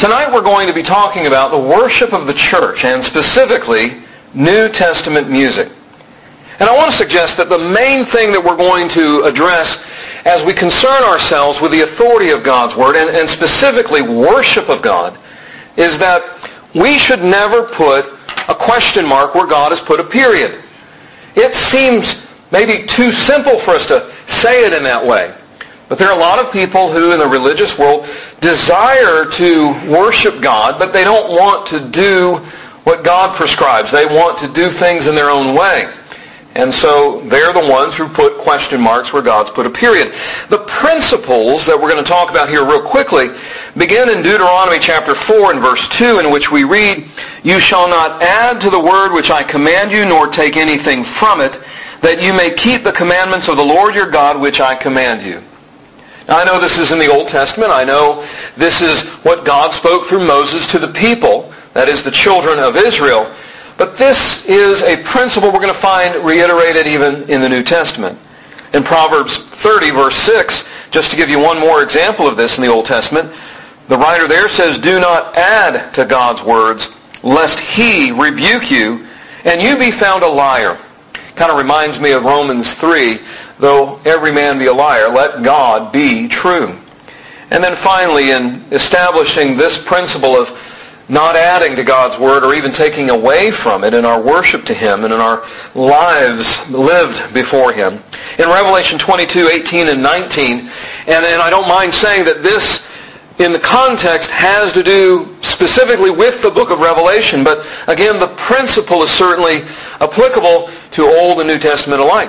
Tonight we're going to be talking about the worship of the church, and specifically New Testament music. And I want to suggest that the main thing that we're going to address as we concern ourselves with the authority of God's Word, and specifically worship of God, is that we should never put a question mark where God has put a period. It seems maybe too simple for us to say it in that way. But there are a lot of people who in the religious world desire to worship God, but they don't want to do what God prescribes. They want to do things in their own way. And so they're the ones who put question marks where God's put a period. The principles that we're going to talk about here real quickly begin in Deuteronomy chapter 4 and verse 2, in which we read, "You shall not add to the word which I command you, nor take anything from it, that you may keep the commandments of the Lord your God which I command you." Now, I know this is in the Old Testament. I know this is what God spoke through Moses to the people, that is the children of Israel. But this is a principle we're going to find reiterated even in the New Testament. In Proverbs 30, verse 6, just to give you one more example of this in the Old Testament, the writer there says, "Do not add to God's words, lest He rebuke you, and you be found a liar." Kind of reminds me of Romans 3, "Though every man be a liar, let God be true." And then finally, in establishing this principle of not adding to God's Word or even taking away from it in our worship to Him and in our lives lived before Him, in Revelation 22, 18 and 19, and I don't mind saying that this in the context has to do specifically with the book of Revelation, but again, the principle is certainly applicable to Old and New Testament alike,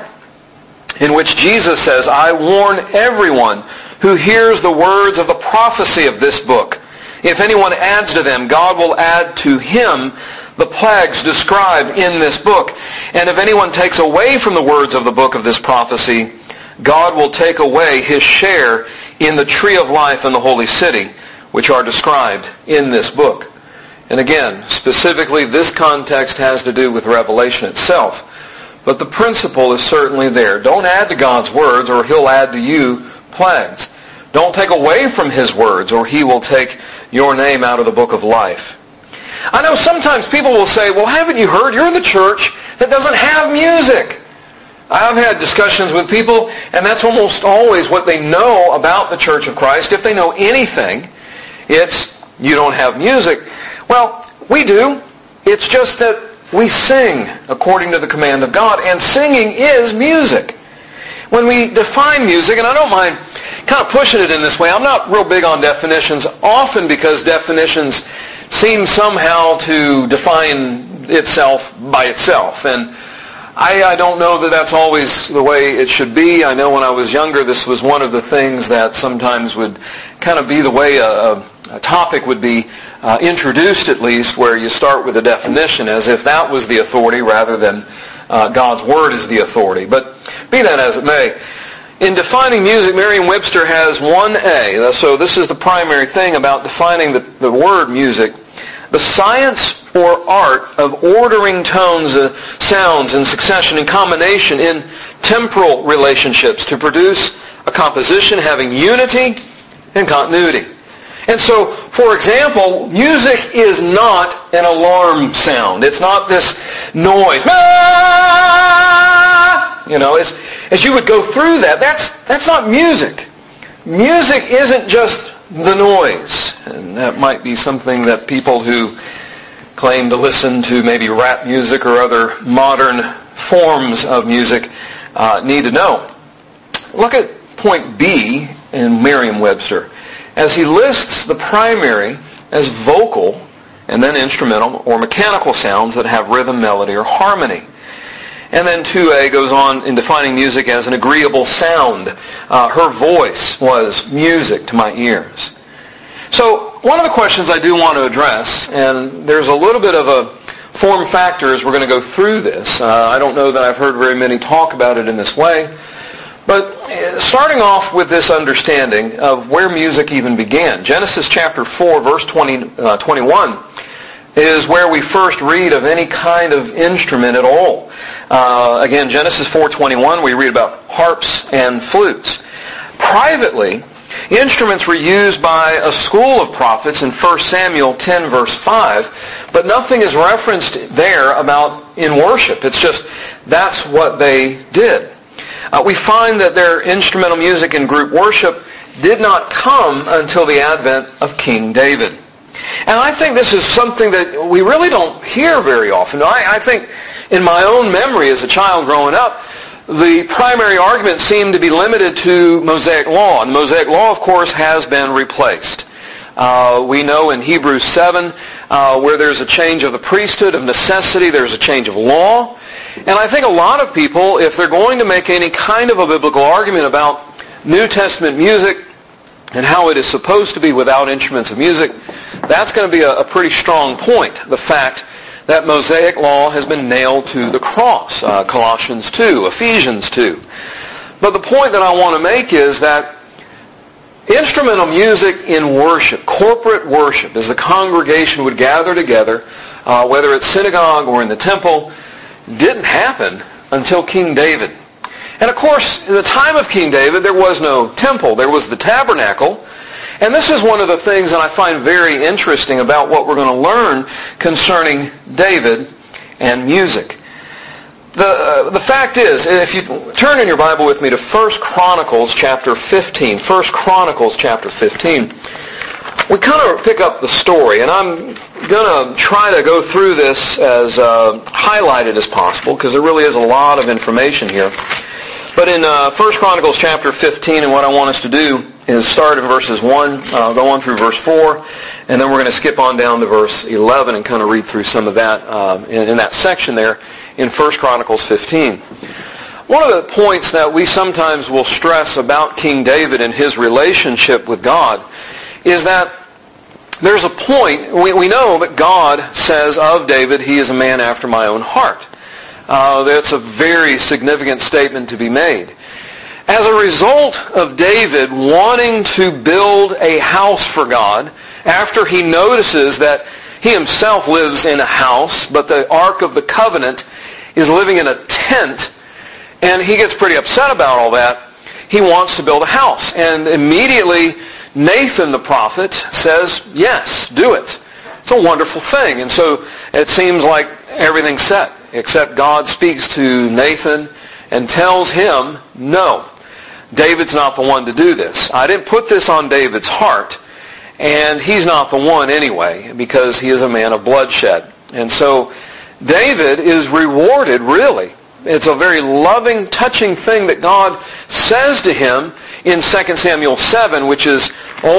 in which Jesus says, "I warn everyone who hears the words of the prophecy of this book. If anyone adds to them, God will add to him the plagues described in this book. And if anyone takes away from the words of the book of this prophecy, God will take away his share in the tree of life and the holy city, which are described in this book." And again, specifically, this context has to do with Revelation itself. But the principle is certainly there. Don't add to God's words, or He'll add to you plagues. Don't take away from His words, or He will take your name out of the book of life. I know sometimes people will say, "Well, haven't you heard? You're the church that doesn't have music." I've had discussions with people, and that's almost always what they know about the Church of Christ. If they know anything, it's, "You don't have music." Well, we do. It's just that we sing according to the command of God, and singing is music. When we define music, and I don't mind kind of pushing it in this way, I'm not real big on definitions, often because definitions seem somehow to define itself by itself. And I don't know that that's always the way it should be. I know when I was younger, this was one of the things that sometimes would kind of be the way a topic would be introduced, at least, where you start with a definition as if that was the authority rather than God's Word is the authority. But be that as it may, in defining music, Merriam-Webster has 1A. So this is the primary thing about defining the word music. The science or art of ordering tones, sounds in succession and combination in temporal relationships to produce a composition having unity and continuity. And so, for example, music is not an alarm sound. It's not this noise. You know, as you would go through that, that's not music. Music isn't just the noise. And that might be something that people who claim to listen to maybe rap music or other modern forms of music need to know. Look at point B in Merriam-Webster, as he lists the primary as vocal and then instrumental or mechanical sounds that have rhythm, melody, or harmony. And then 2A goes on in defining music as an agreeable sound. Her voice was music to my ears. So one of the questions I do want to address, and there's a little bit of a form factor as we're going to go through this. I don't know that I've heard very many talk about it in this way. But starting off with this understanding of where music even began. Genesis chapter 4, verse 21 is where we first read of any kind of instrument at all. Again, Genesis 4:21, we read about harps and flutes. Privately, Instruments were used by a school of prophets in 1 Samuel 10 verse 5, but nothing is referenced there about in worship. It's just that's what they did. We find that their instrumental music in group worship did not come until the advent of King David. And I think this is something that we really don't hear very often. I think in my own memory as a child growing up, the primary argument seemed to be limited to Mosaic law. And the Mosaic law, of course, has been replaced. We know in Hebrews 7, where there's a change of the priesthood, of necessity, there's a change of law. And I think a lot of people, if they're going to make any kind of a biblical argument about New Testament music and how it is supposed to be without instruments of music, that's going to be a pretty strong point. The fact that Mosaic law has been nailed to the cross. Colossians 2, Ephesians 2. But the point that I want to make is that instrumental music in worship, corporate worship, as the congregation would gather together, whether it's synagogue or in the temple, didn't happen until King David. And of course, in the time of King David, there was no temple. There was the tabernacle. And this is one of the things that I find very interesting about what we're going to learn concerning David and music. The fact is, if you turn in your Bible with me to 1 Chronicles chapter 15, 1 Chronicles chapter 15, we kind of pick up the story, and I'm going to try to go through this as highlighted as possible, because there really is a lot of information here. But in 1 Chronicles chapter 15, and what I want us to do is start in verses 1, go on through verse 4, and then we're going to skip on down to verse 11 and kind of read through some of that in that section there in 1 Chronicles 15. One of the points that we sometimes will stress about King David and his relationship with God is that there's a point, we know that God says of David, he is a man after my own heart. That's a very significant statement to be made. As a result of David wanting to build a house for God, after he notices that he himself lives in a house, but the Ark of the Covenant is living in a tent, and he gets pretty upset about all that, he wants to build a house. And immediately Nathan the prophet says, yes, do it. It's a wonderful thing. And so it seems like everything's set, except God speaks to Nathan and tells him, no, David's not the one to do this. I didn't put this on David's heart, and he's not the one anyway, because he is a man of bloodshed. And so David is rewarded, really. It's a very loving, touching thing that God says to him in 2 Samuel 7, which is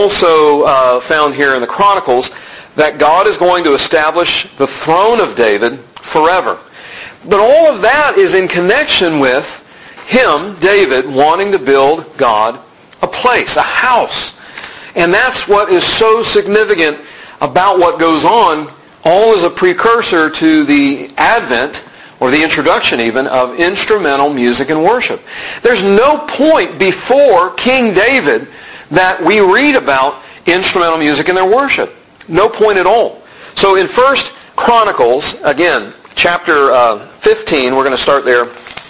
also found here in the Chronicles, that God is going to establish the throne of David forever. But all of that is in connection with him, David, wanting to build God a place, a house. And that's what is so significant about what goes on, all as a precursor to the advent, or the introduction even, of instrumental music and worship. There's no point before King David that we read about instrumental music in their worship. No point at all. So in 1 Chronicles, again, chapter 15, we're going to start there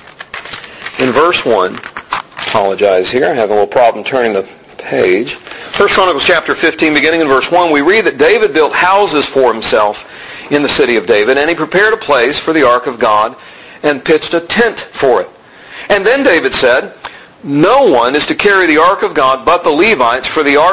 in verse 1. Apologize here, I have a little problem turning the page. 1 Chronicles chapter 15, beginning in verse 1, we read that David built houses for himself in the city of David, and he prepared a place for the ark of God and pitched a tent for it. And then David said, no one is to carry the ark of God but the Levites, for the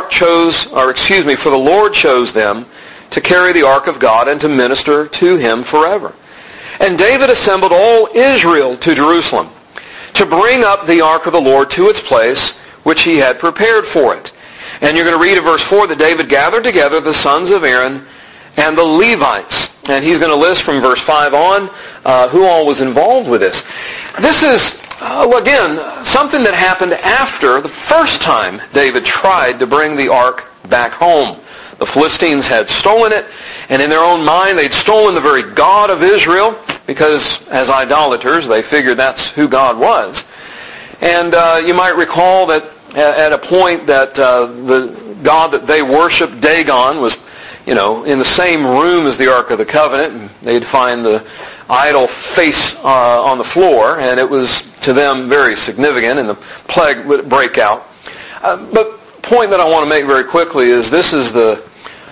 Lord chose them to carry the ark of God and to minister to him forever. And David assembled all Israel to Jerusalem to bring up the ark of the Lord to its place, which he had prepared for it. And you're going to read in verse 4 that David gathered together the sons of Aaron and the Levites. And he's going to list from verse 5 on who all was involved with this. This is, again, something that happened after the first time David tried to bring the ark back home. The Philistines had stolen it, and in their own mind they'd stolen the very God of Israel, because as idolaters they figured that's who God was. And you might recall that at a point that the God that they worshipped, Dagon, was in the same room as the Ark of the Covenant, and they'd find the idol face on the floor, and it was to them very significant, and the plague would break out. But point that I want to make very quickly is this is the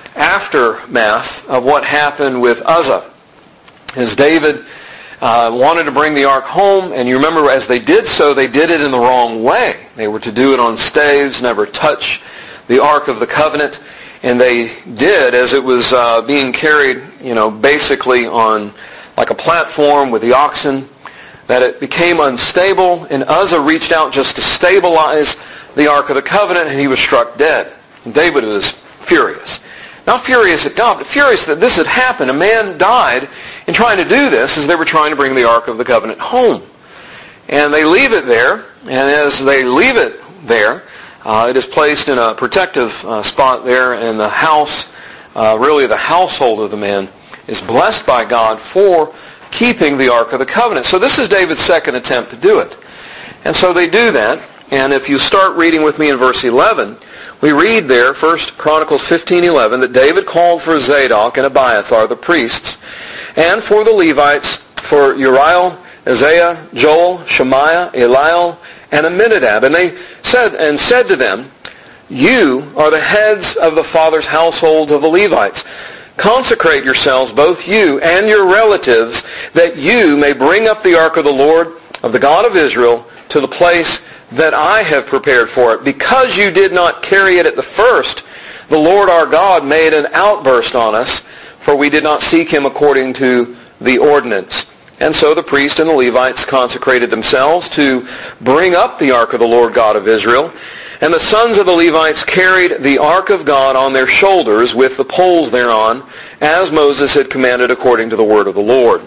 aftermath of what happened with Uzzah. As David wanted to bring the ark home, and you remember as they did so, they did it in the wrong way. They were to do it on staves, never touch the Ark of the Covenant, and they did as it was being carried, basically on like a platform with the oxen, that it became unstable, and Uzzah reached out just to stabilize the Ark of the Covenant, and he was struck dead. And David was furious. Not furious at God, but furious that this had happened. A man died in trying to do this as they were trying to bring the Ark of the Covenant home. And they leave it there, and as they leave it there, it is placed in a protective spot there, and the house, really the household of the man, is blessed by God for keeping the Ark of the Covenant. So this is David's second attempt to do it. And so they do that, and if you start reading with me in verse 11, we read there, 1 Chronicles 15:11, that David called for Zadok and Abiathar, the priests, and for the Levites, for Uriel, Isaiah, Joel, Shemaiah, Eliel, and Aminadab. And they said to them, "You are the heads of the fathers' households of the Levites. Consecrate yourselves, both you and your relatives, that you may bring up the ark of the Lord, of the God of Israel, to the place that I have prepared for it. Because you did not carry it at the first, the Lord our God made an outburst on us, for we did not seek him according to the ordinance." And so the priests and the Levites consecrated themselves to bring up the ark of the Lord God of Israel. And the sons of the Levites carried the ark of God on their shoulders with the poles thereon, as Moses had commanded according to the word of the Lord.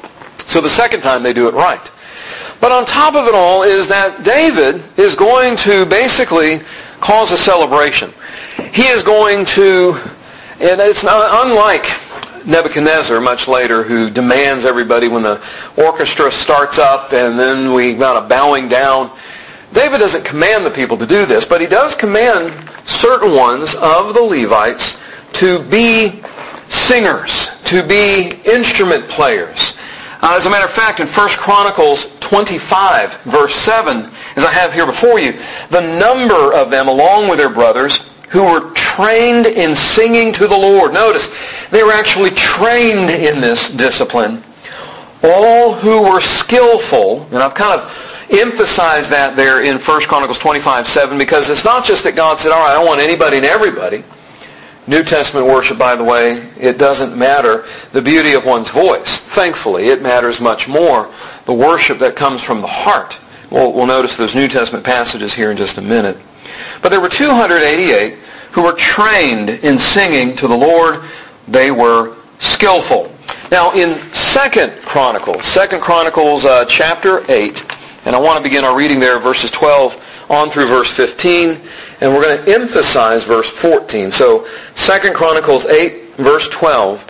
So the second time they do it right. But on top of it all is that David is going to basically cause a celebration. He is going to, and it's not unlike Nebuchadnezzar much later, who demands everybody when the orchestra starts up and then we got a bowing down. David doesn't command the people to do this, but he does command certain ones of the Levites to be singers, to be instrument players. As a matter of fact, in 1 Chronicles 25, verse 7, as I have here before you, the number of them, along with their brothers, who were trained in singing to the Lord. Notice, they were actually trained in this discipline. All who were skillful, and I've kind of emphasized that there in 1 Chronicles 25:7, because it's not just that God said, all right, I want anybody and everybody. New Testament worship, by the way, it doesn't matter the beauty of one's voice. Thankfully, it matters much more the worship that comes from the heart. We'll notice those New Testament passages here in just a minute. But there were 288 who were trained in singing to the Lord. They were skillful. Now in 2 Chronicles chapter 8, and I want to begin our reading there, verses 12 on through verse 15, and we're going to emphasize verse 14. So 2 Chronicles 8, verse 12.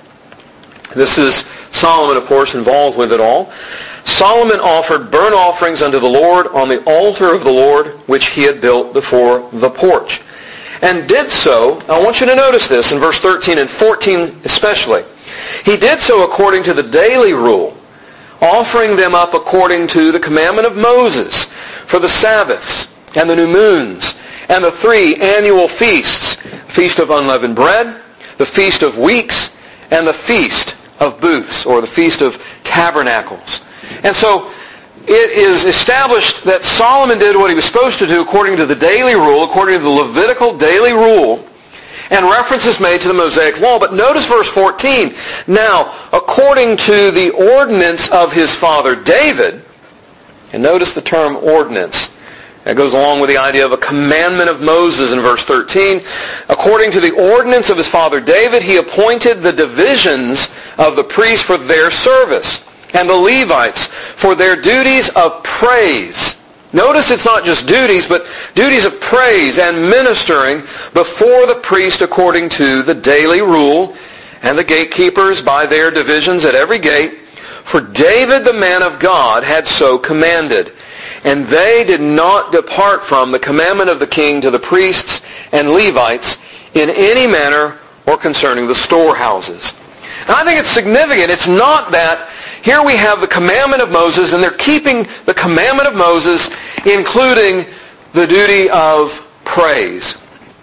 This is Solomon, of course, involved with it all. Solomon offered burnt offerings unto the Lord on the altar of the Lord, which he had built before the porch. And did so, I want you to notice this in verse 13 and 14 especially. He did so according to the daily rule, offering them up according to the commandment of Moses for the Sabbaths and the new moons and the 3 annual feasts, Feast of Unleavened Bread, the Feast of Weeks, and the Feast of Booths, or the Feast of Tabernacles. And so it is established that Solomon did what he was supposed to do according to the daily rule, according to the Levitical daily rule, and reference is made to the Mosaic Law. But notice verse 14. Now, according to the ordinance of his father David, and notice the term ordinance. That goes along with the idea of a commandment of Moses in verse 13. According to the ordinance of his father David, he appointed the divisions of the priests for their service, and the Levites for their duties of praise. Notice it's not just duties, but duties of praise and ministering before the priest according to the daily rule, and the gatekeepers by their divisions at every gate. For David the man of God had so commanded. And they did not depart from the commandment of the king to the priests and Levites in any manner or concerning the storehouses. And I think it's significant. It's not that here we have the commandment of Moses, and they're keeping the commandment of Moses, including the duty of praise.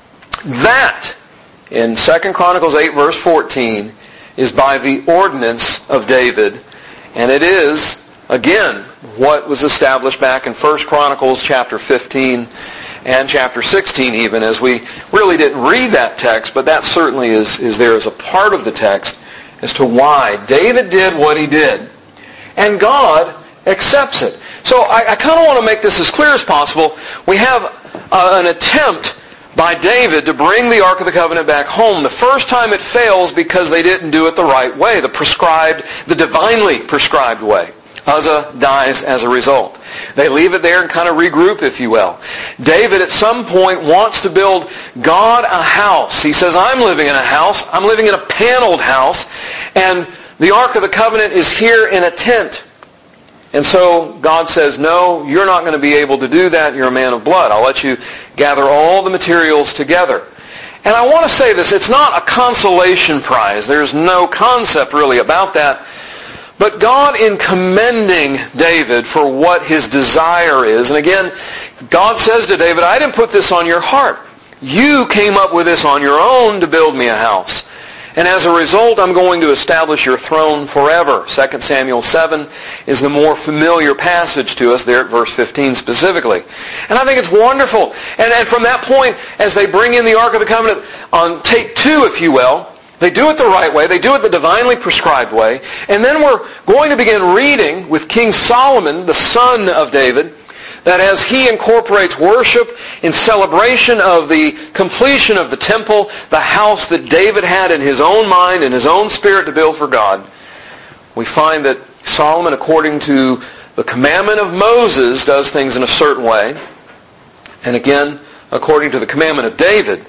That, in 2 Chronicles 8 verse 14, is by the ordinance of David. And it is, again, what was established back in 1 Chronicles chapter 15 and chapter 16 even, as we really didn't read that text, but that certainly is there as a part of the text as to why David did what he did. And God accepts it. So I kind of want to make this as clear as possible. We have an attempt by David to bring the Ark of the Covenant back home. The first time it fails because they didn't do it the right way, the divinely prescribed way. Uzzah dies as a result. They leave it there and kind of regroup, if you will. David at some point wants to build God a house. He says, I'm living in a house. I'm living in a paneled house. And the Ark of the Covenant is here in a tent. And so God says, no, you're not going to be able to do that. You're a man of blood. I'll let you gather all the materials together. And I want to say this, it's not a consolation prize. There's no concept really about that. But God, in commending David for what his desire is, and again, God says to David, I didn't put this on your heart. You came up with this on your own to build me a house. And as a result, I'm going to establish your throne forever. 2 Samuel 7 is the more familiar passage to us there at verse 15 specifically. And I think it's wonderful. And from that point, as they bring in the Ark of the Covenant on take 2, if you will, they do it the right way. They do it the divinely prescribed way. And then we're going to begin reading with King Solomon, the son of David, that as he incorporates worship in celebration of the completion of the temple, the house that David had in his own mind and his own spirit to build for God, we find that Solomon, according to the commandment of Moses, does things in a certain way. And again, according to the commandment of David,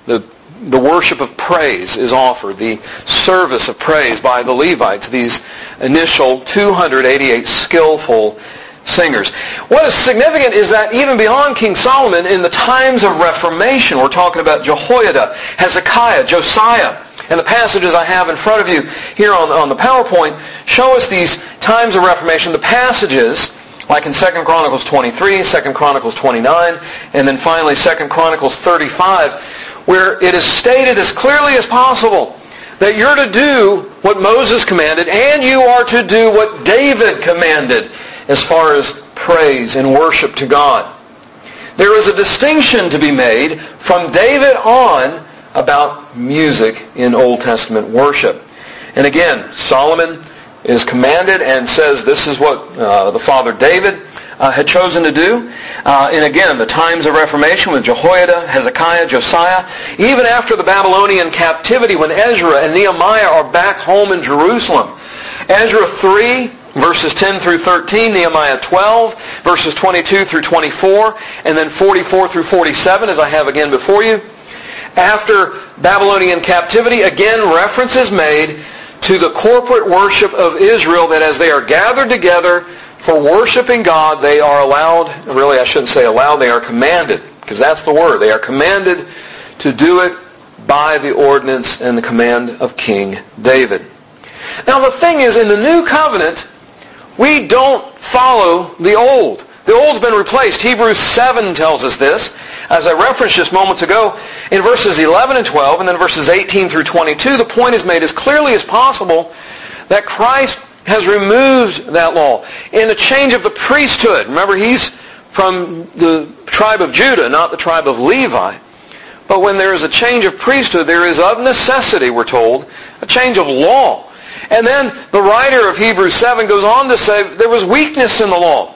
the worship of praise is offered, the service of praise by the Levites, these initial 288 skillful singers. What is significant is that even beyond King Solomon, in the times of Reformation, we're talking about Jehoiada, Hezekiah, Josiah, and the passages I have in front of you here on the PowerPoint show us these times of Reformation, the passages like in 2 Chronicles 23, 2 Chronicles 29, and then finally 2 Chronicles 35, where it is stated as clearly as possible that you're to do what Moses commanded and you are to do what David commanded as far as praise and worship to God. There is a distinction to be made from David on about music in Old Testament worship. And again, Solomon is commanded and says this is what the father David had chosen to do. And again, the times of Reformation with Jehoiada, Hezekiah, Josiah, even after the Babylonian captivity when Ezra and Nehemiah are back home in Jerusalem. Ezra 3, verses 10 through 13, Nehemiah 12, verses 22 through 24, and then 44 through 47, as I have again before you. After Babylonian captivity, again reference is made to the corporate worship of Israel, that as they are gathered together for worshiping God, they are allowed, really I shouldn't say allowed, they are commanded, because that's the word. They are commanded to do it by the ordinance and the command of King David. Now the thing is, in the New Covenant, we don't follow the Old. The Old's been replaced. Hebrews 7 tells us this. As I referenced just moments ago, in verses 11 and 12, and then verses 18 through 22, the point is made as clearly as possible that Christ has removed that law in a change of the priesthood. Remember, he's from the tribe of Judah, not the tribe of Levi. But when there is a change of priesthood, there is of necessity, we're told, a change of law. And then the writer of Hebrews 7 goes on to say there was weakness in the law.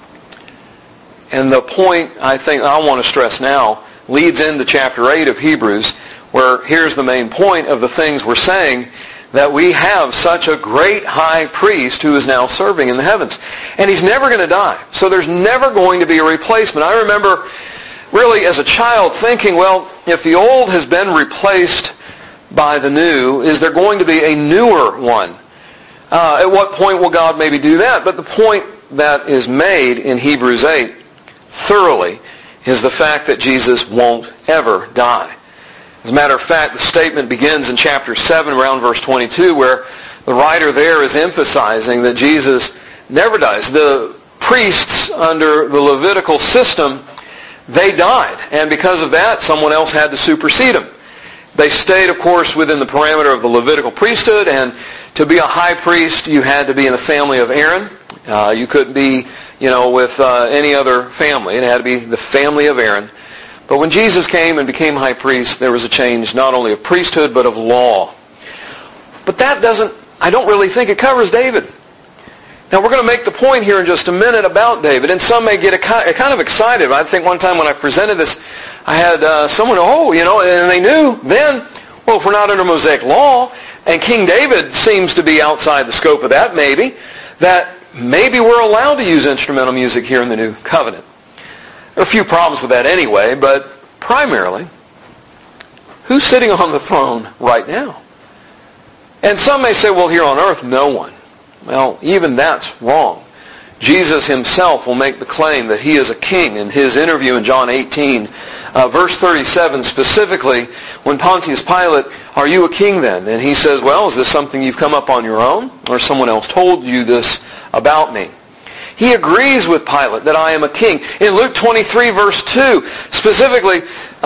And the point I think I want to stress now leads into chapter 8 of Hebrews, where here's the main point of the things we're saying, that we have such a great high priest who is now serving in the heavens. And he's never going to die. So there's never going to be a replacement. I remember really as a child thinking, well, if the old has been replaced by the new, is there going to be a newer one? At what point will God maybe do that? But the point that is made in Hebrews 8 thoroughly is the fact that Jesus won't ever die. As a matter of fact, the statement begins in chapter 7 around verse 22, where the writer there is emphasizing that Jesus never dies. The priests under the Levitical system, they died. And because of that, someone else had to supersede them. They stayed, of course, within the parameter of the Levitical priesthood, and to be a high priest, you had to be in the family of Aaron. You couldn't be, with any other family. It had to be the family of Aaron. But when Jesus came and became high priest, there was a change not only of priesthood, but of law. But I don't really think it covers David. Now, we're going to make the point here in just a minute about David, and some may get kind of excited. I think one time when I presented this, I had someone, and they knew then, well, if we're not under Mosaic law, and King David seems to be outside the scope of that that maybe we're allowed to use instrumental music here in the New Covenant. There are a few problems with that anyway, but primarily, who's sitting on the throne right now? And some may say, well, here on earth, no one. Well, even that's wrong. Jesus himself will make the claim that he is a king in his interview in John 18. Verse 37 specifically, when Pontius Pilate, are you a king then? And he says, well, is this something you've come up on your own? Or someone else told you this about me? He agrees with Pilate that I am a king. In Luke 23 verse 2, specifically,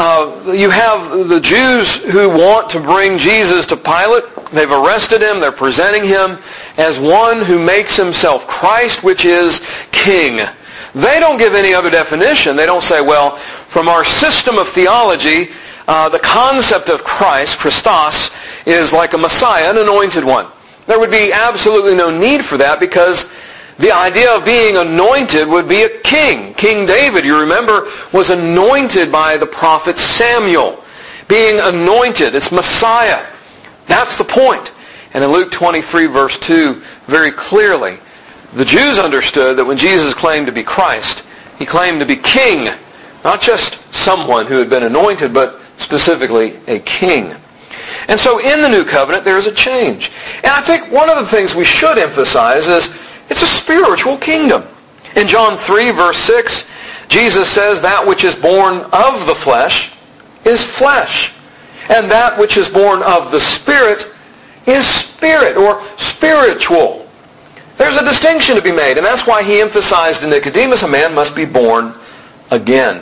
you have the Jews who want to bring Jesus to Pilate. They've arrested him. They're presenting him as one who makes himself Christ, which is king. They don't give any other definition. They don't say, well, from our system of theology, the concept of Christ, Christos, is like a Messiah, an anointed one. There would be absolutely no need for that because the idea of being anointed would be a king. King David, you remember, was anointed by the prophet Samuel. Being anointed, it's Messiah. That's the point. And in Luke 23 verse 2, very clearly, the Jews understood that when Jesus claimed to be Christ, he claimed to be king. Not just someone who had been anointed, but specifically a king. And so in the New Covenant, there is a change. And I think one of the things we should emphasize is it's a spiritual kingdom. In John 3, verse 6, Jesus says, that which is born of the flesh is flesh. And that which is born of the Spirit is spirit, or spiritual. There's a distinction to be made, and that's why he emphasized in Nicodemus, a man must be born again.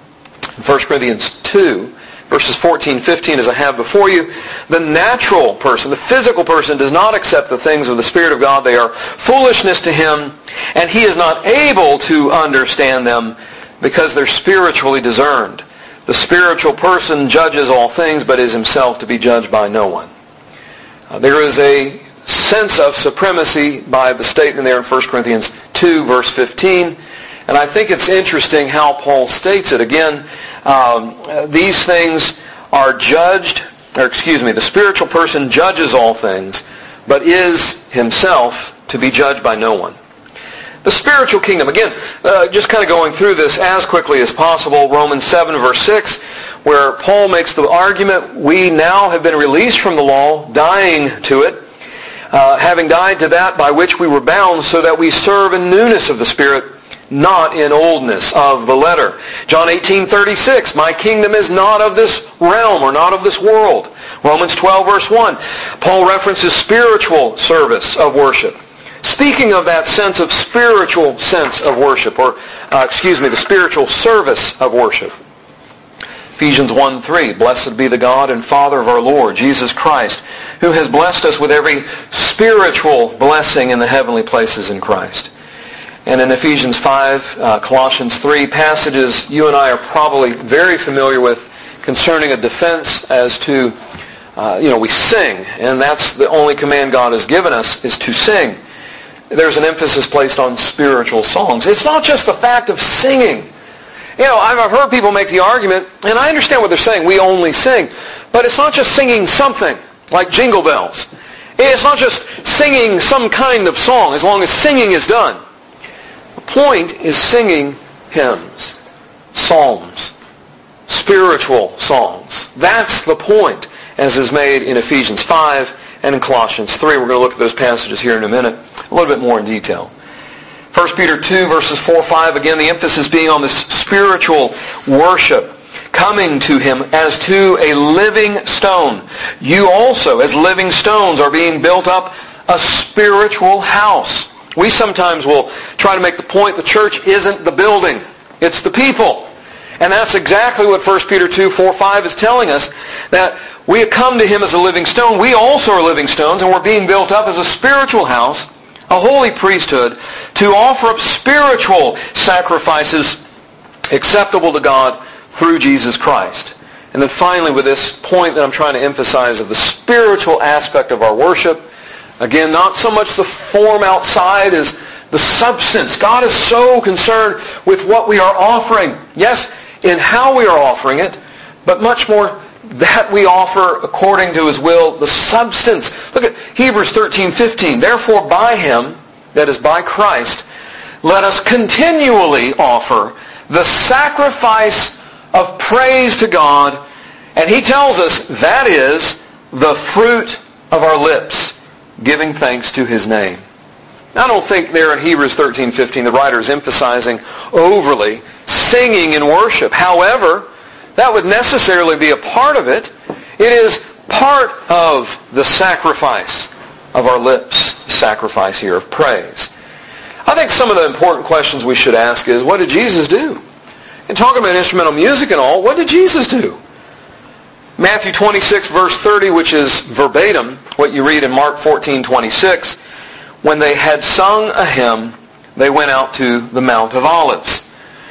In 1 Corinthians 2, verses 14, 15, as I have before you, the natural person, the physical person, does not accept the things of the Spirit of God. They are foolishness to him, and he is not able to understand them because they're spiritually discerned. The spiritual person judges all things, but is himself to be judged by no one. There is a sense of supremacy by the statement there in 1 Corinthians 2, verse 15. And I think it's interesting how Paul states it. Again, these things are judged, the spiritual person judges all things, but is himself to be judged by no one. The spiritual kingdom, again, just kind of going through this as quickly as possible, Romans 7, verse 6, where Paul makes the argument, we now have been released from the law, dying to it, having died to that by which we were bound, so that we serve in newness of the Spirit, not in oldness of the letter. John 18:36, my kingdom is not of this realm or not of this world. Romans 12, verse 1, Paul references spiritual service of worship. Speaking of that sense of spiritual sense of worship, the spiritual service of worship. Ephesians 1:3, blessed be the God and Father of our Lord, Jesus Christ, who has blessed us with every spiritual blessing in the heavenly places in Christ. And in Ephesians 5, Colossians 3, passages you and I are probably very familiar with concerning a defense as to, we sing, and that's the only command God has given us, is to sing. There's an emphasis placed on spiritual songs. It's not just the fact of singing. I've heard people make the argument, and I understand what they're saying, we only sing. But it's not just singing something, like Jingle Bells. It's not just singing some kind of song, as long as singing is done. The point is singing hymns, psalms, spiritual songs. That's the point, as is made in Ephesians 5 and in Colossians 3. We're going to look at those passages here in a minute, a little bit more in detail. 1 Peter 2, verses 4, 5, again, the emphasis being on this spiritual worship, coming to him as to a living stone. You also, as living stones, are being built up a spiritual house. We sometimes will try to make the point the church isn't the building, it's the people. And that's exactly what 1 Peter 2, 4, 5 is telling us, that we have come to Him as a living stone. We also are living stones, and we're being built up as a spiritual house, a holy priesthood, to offer up spiritual sacrifices acceptable to God through Jesus Christ. And then finally, with this point that I'm trying to emphasize of the spiritual aspect of our worship, again, not so much the form outside as the substance. God is so concerned with what we are offering. Yes, in how we are offering it, but much more that we offer according to His will, the substance. Look at Hebrews 13:15. Therefore by Him, that is by Christ, let us continually offer the sacrifice of praise to God. And he tells us that is the fruit of our lips, giving thanks to His name. Now, I don't think there in Hebrews 13:15 the writer is emphasizing overly singing in worship. However, that would necessarily be a part of it. It is part of the sacrifice of our lips, the sacrifice here of praise. I think some of the important questions we should ask is, what did Jesus do? And talking about instrumental music and all, what did Jesus do? Matthew 26, verse 30, which is verbatim what you read in Mark 14:26, when they had sung a hymn, they went out to the Mount of Olives.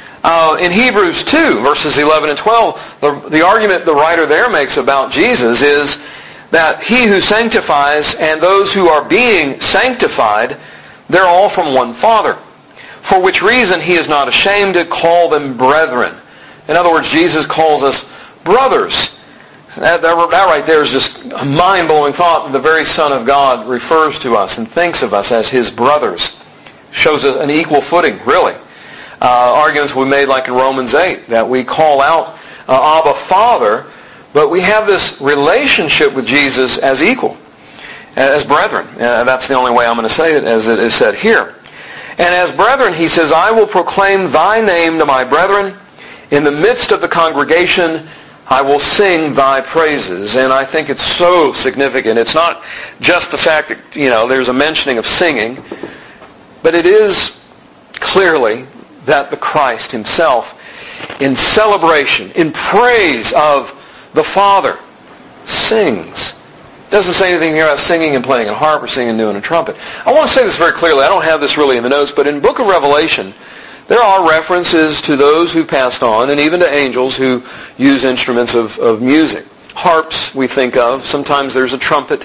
In Hebrews 2, verses 11 and 12, the argument the writer there makes about Jesus is that He who sanctifies and those who are being sanctified, they're all from one Father. For which reason He is not ashamed to call them brethren. In other words, Jesus calls us brothers. That right there is just a mind-blowing thought that the very Son of God refers to us and thinks of us as His brothers. Shows us an equal footing, really. Arguments we made like in Romans 8, that we call out Abba Father, but we have this relationship with Jesus as equal, as brethren. That's the only way I'm going to say it, as it is said here. And as brethren, He says, I will proclaim Thy name to my brethren. In the midst of the congregation, I will sing Thy praises. And I think it's so significant. It's not just the fact that, there's a mentioning of singing, but it is clearly that the Christ Himself, in celebration, in praise of the Father, sings. Doesn't say anything here about singing and playing a harp or singing and doing a trumpet. I want to say this very clearly. I don't have this really in the notes, but in the book of Revelation, there are references to those who passed on, and even to angels who use instruments of music. Harps we think of. Sometimes there's a trumpet.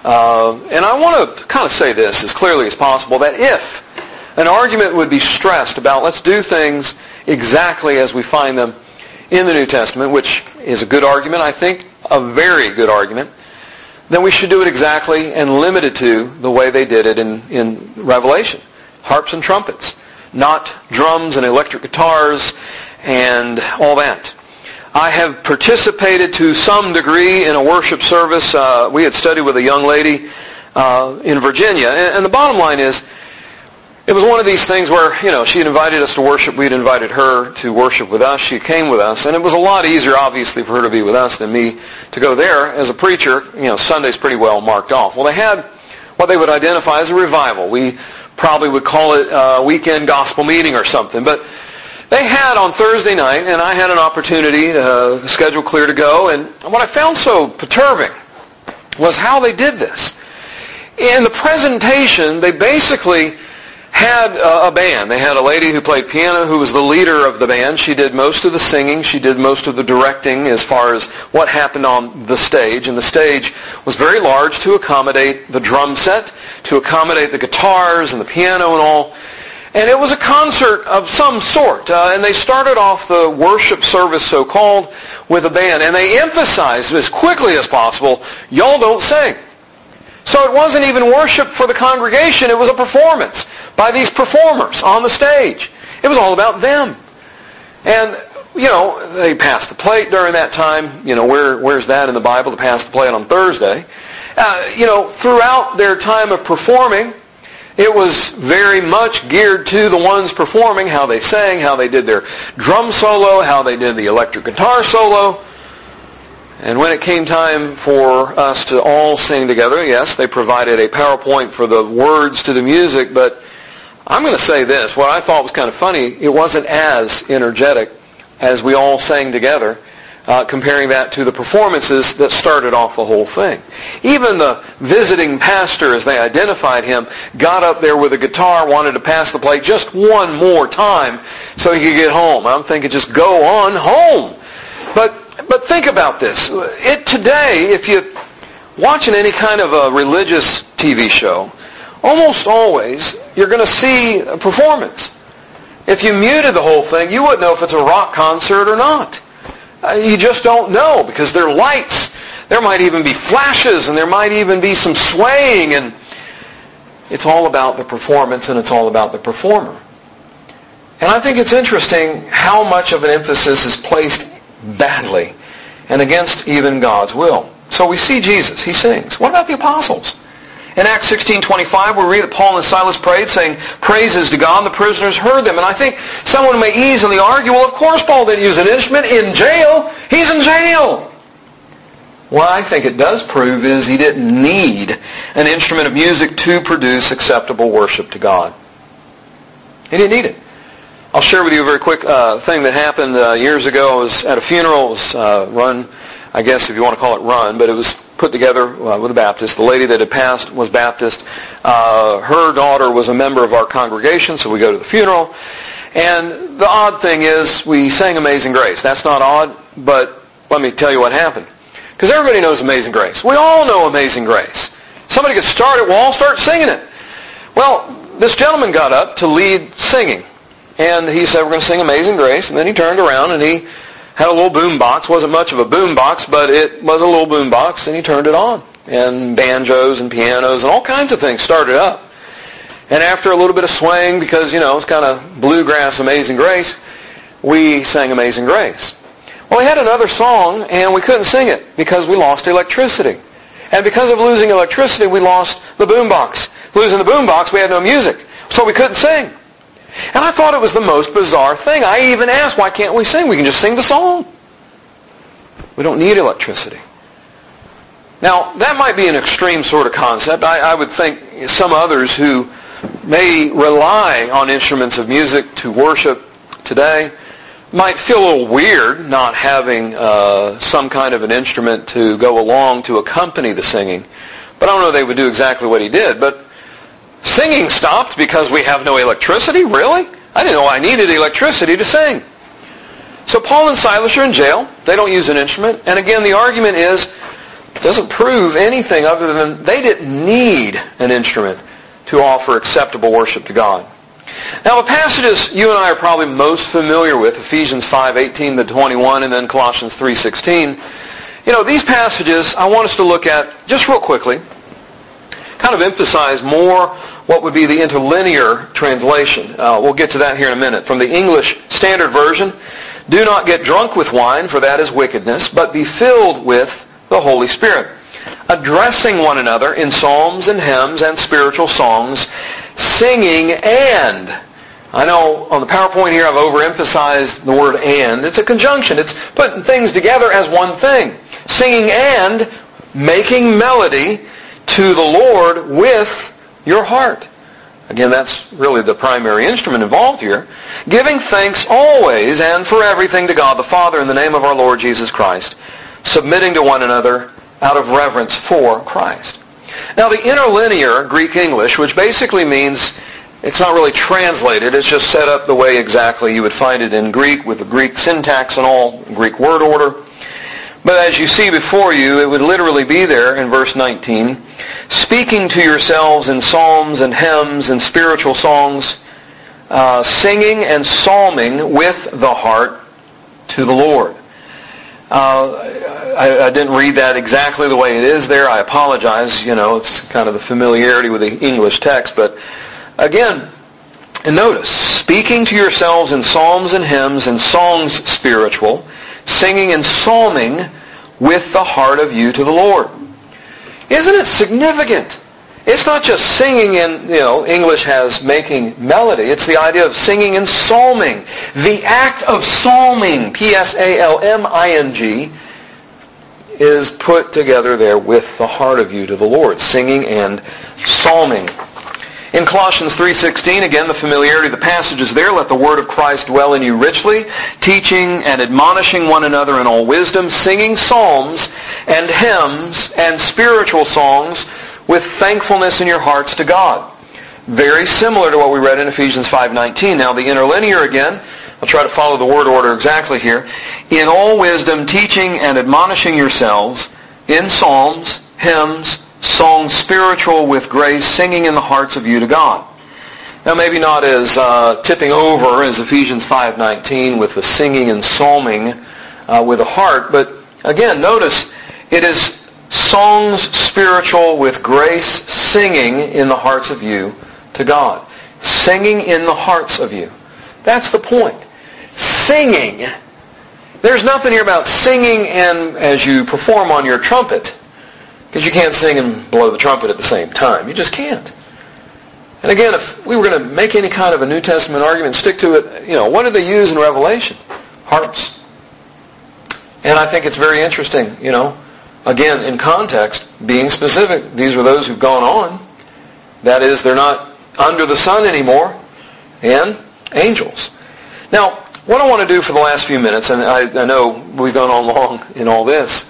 And I want to kind of say this as clearly as possible, that if an argument would be stressed about let's do things exactly as we find them in the New Testament, which is a good argument, I think, a very good argument, then we should do it exactly and limited to the way they did it in Revelation. Harps and trumpets, not drums and electric guitars and all that. I have participated to some degree in a worship service. We had studied with a young lady in Virginia, and the bottom line is, it was one of these things where, she had invited us to worship. We had invited her to worship with us. She came with us. And it was a lot easier, obviously, for her to be with us than me to go there. As a preacher, Sunday's pretty well marked off. Well, they had what they would identify as a revival. We probably would call it a weekend gospel meeting or something. But they had on Thursday night, and I had an opportunity to schedule clear to go. And what I found so perturbing was how they did this. In the presentation, they basically had a band. They had a lady who played piano who was the leader of the band. She did most of the singing. She did most of the directing as far as what happened on the stage. And the stage was very large to accommodate the drum set, to accommodate the guitars and the piano and all. And it was a concert of some sort. And they started off the worship service, so-called, with a band. And they emphasized as quickly as possible, y'all don't sing. So it wasn't even worship for the congregation. It was a performance by these performers on the stage. It was all about them. And, they passed the plate during that time. Where's that in the Bible, to pass the plate on Thursday? Throughout their time of performing, it was very much geared to the ones performing, how they sang, how they did their drum solo, how they did the electric guitar solo. And when it came time for us to all sing together, yes, they provided a PowerPoint for the words to the music, but I'm going to say this. What I thought was kind of funny, it wasn't as energetic as we all sang together, comparing that to the performances that started off the whole thing. Even the visiting pastor, as they identified him, got up there with a guitar, wanted to pass the plate just one more time so he could get home. I'm thinking, just go on home. But think about this. Today, if you're watching any kind of a religious TV show, almost always you're going to see a performance. If you muted the whole thing, you wouldn't know if it's a rock concert or not. You just don't know, because there are lights. There might even be flashes, and there might even be some swaying, and it's all about the performance, and it's all about the performer. And I think it's interesting how much of an emphasis is placed badly and against even God's will. So we see Jesus. He sings. What about the apostles? In Acts 16:25, we read that Paul and Silas prayed, saying praises to God, and the prisoners heard them. And I think someone may easily argue, well, of course Paul didn't use an instrument in jail. He's in jail. What I think it does prove is he didn't need an instrument of music to produce acceptable worship to God. He didn't need it. I'll share with you a very quick thing that happened years ago. I was at a funeral. It was run, I guess if you want to call it run, but it was put together with a Baptist. The lady that had passed was Baptist. Her daughter was a member of our congregation, so we go to the funeral. And the odd thing is, we sang Amazing Grace. That's not odd, but let me tell you what happened. Because everybody knows Amazing Grace. We all know Amazing Grace. Somebody gets started, we'll all start singing it. Well, this gentleman got up to lead singing. And he said, we're going to sing Amazing Grace. And then he turned around and he had a little boom box. Wasn't much of a boom box, but it was a little boom box, and he turned it on. And banjos and pianos and all kinds of things started up. And after a little bit of swaying, because, it's kind of bluegrass Amazing Grace, we sang Amazing Grace. Well, we had another song, and we couldn't sing it because we lost electricity. And because of losing electricity, we lost the boom box. Losing the boom box, we had no music. So we couldn't sing. And I thought it was the most bizarre thing. I even asked, why can't we sing? We can just sing the song. We don't need electricity. Now, that might be an extreme sort of concept. I would think some others who may rely on instruments of music to worship today might feel a little weird not having some kind of an instrument to go along to accompany the singing. But I don't know if they would do exactly what he did. But singing stopped because we have no electricity? Really? I didn't know I needed electricity to sing. So Paul and Silas are in jail. They don't use an instrument. And again, the argument doesn't prove anything other than they didn't need an instrument to offer acceptable worship to God. Now, the passages you and I are probably most familiar with, Ephesians 5:18-21, and then Colossians 3:16. These passages I want us to look at just real quickly, kind of emphasize more what would be the interlinear translation. We'll get to that here in a minute. From the English Standard Version, do not get drunk with wine, for that is wickedness, but be filled with the Holy Spirit, addressing one another in psalms and hymns and spiritual songs, singing and. I know on the PowerPoint here I've overemphasized the word and. It's a conjunction. It's putting things together as one thing. Singing and making melody to the Lord with your heart. Again, that's really the primary instrument involved here. Giving thanks always and for everything to God the Father in the name of our Lord Jesus Christ, submitting to one another out of reverence for Christ. Now, the interlinear Greek-English, which basically means it's not really translated, it's just set up the way exactly you would find it in Greek with the Greek syntax and all, Greek word order. But as you see before you, it would literally be there in verse 19. Speaking to yourselves in psalms and hymns and spiritual songs, singing and psalming with the heart to the Lord. I didn't read that exactly the way it is there. I apologize. It's kind of the familiarity with the English text. But again, and notice, speaking to yourselves in psalms and hymns and songs spiritual, singing and psalming with the heart of you to the Lord. Isn't it significant? It's not just singing in, English has making melody. It's the idea of singing and psalming. The act of psalming, P-S-A-L-M-I-N-G, is put together there with the heart of you to the Lord. Singing and psalming. In Colossians 3:16, again, the familiarity of the passage is there. Let the word of Christ dwell in you richly, teaching and admonishing one another in all wisdom, singing psalms and hymns and spiritual songs with thankfulness in your hearts to God. Very similar to what we read in Ephesians 5:19. Now the interlinear again, I'll try to follow the word order exactly here. In all wisdom, teaching and admonishing yourselves in psalms, hymns, songs spiritual with grace, singing in the hearts of you to God. Now maybe not as tipping over as Ephesians 5:19 with the singing and psalming with a heart, but again, notice it is songs spiritual with grace, singing in the hearts of you to God. Singing in the hearts of you. That's the point. Singing. There's nothing here about singing and as you perform on your trumpet. Because you can't sing and blow the trumpet at the same time. You just can't. And again, if we were going to make any kind of a New Testament argument, stick to it, what did they use in Revelation? Harps. And I think it's very interesting, again, in context, being specific. These are those who've gone on. That is, they're not under the sun anymore. And angels. Now, what I want to do for the last few minutes, and I know we've gone on long in all this.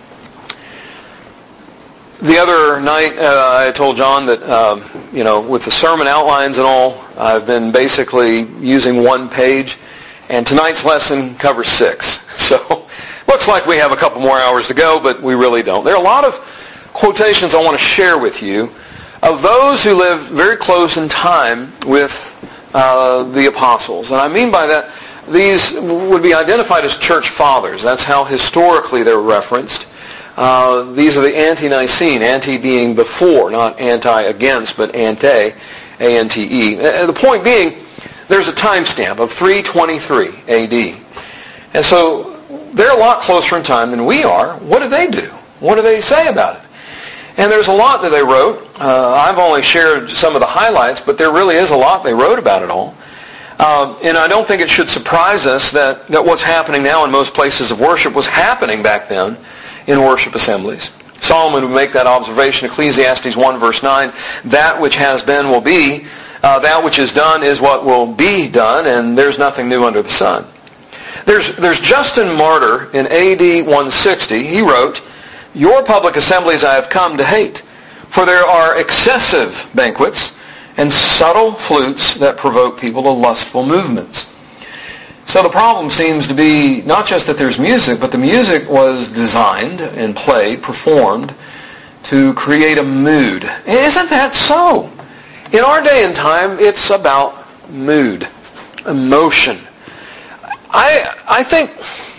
The other night, I told John that, with the sermon outlines and all, I've been basically using one page, and tonight's lesson covers 6. So, looks like we have a couple more hours to go, but we really don't. There are a lot of quotations I want to share with you of those who lived very close in time with the apostles. And I mean by that, these would be identified as church fathers. That's how historically they're referenced. These are the ante-Nicene, ante being before, not anti-against, but ante, A-N-T-E. The point being, there's a timestamp of 323 A.D. And so they're a lot closer in time than we are. What do they do? What do they say about it? And there's a lot that they wrote. I've only shared some of the highlights, but there really is a lot they wrote about it all. And I don't think it should surprise us that what's happening now in most places of worship was happening back then in worship assemblies. Solomon would make that observation, Ecclesiastes 1 verse 9, that which has been will be, that which is done is what will be done, and there's nothing new under the sun. There's Justin Martyr in AD 160. He wrote, "Your public assemblies I have come to hate, for there are excessive banquets and subtle flutes that provoke people to lustful movements." So the problem seems to be not just that there's music, but the music was designed and played, performed, to create a mood. Isn't that so? In our day and time, it's about mood, emotion. I think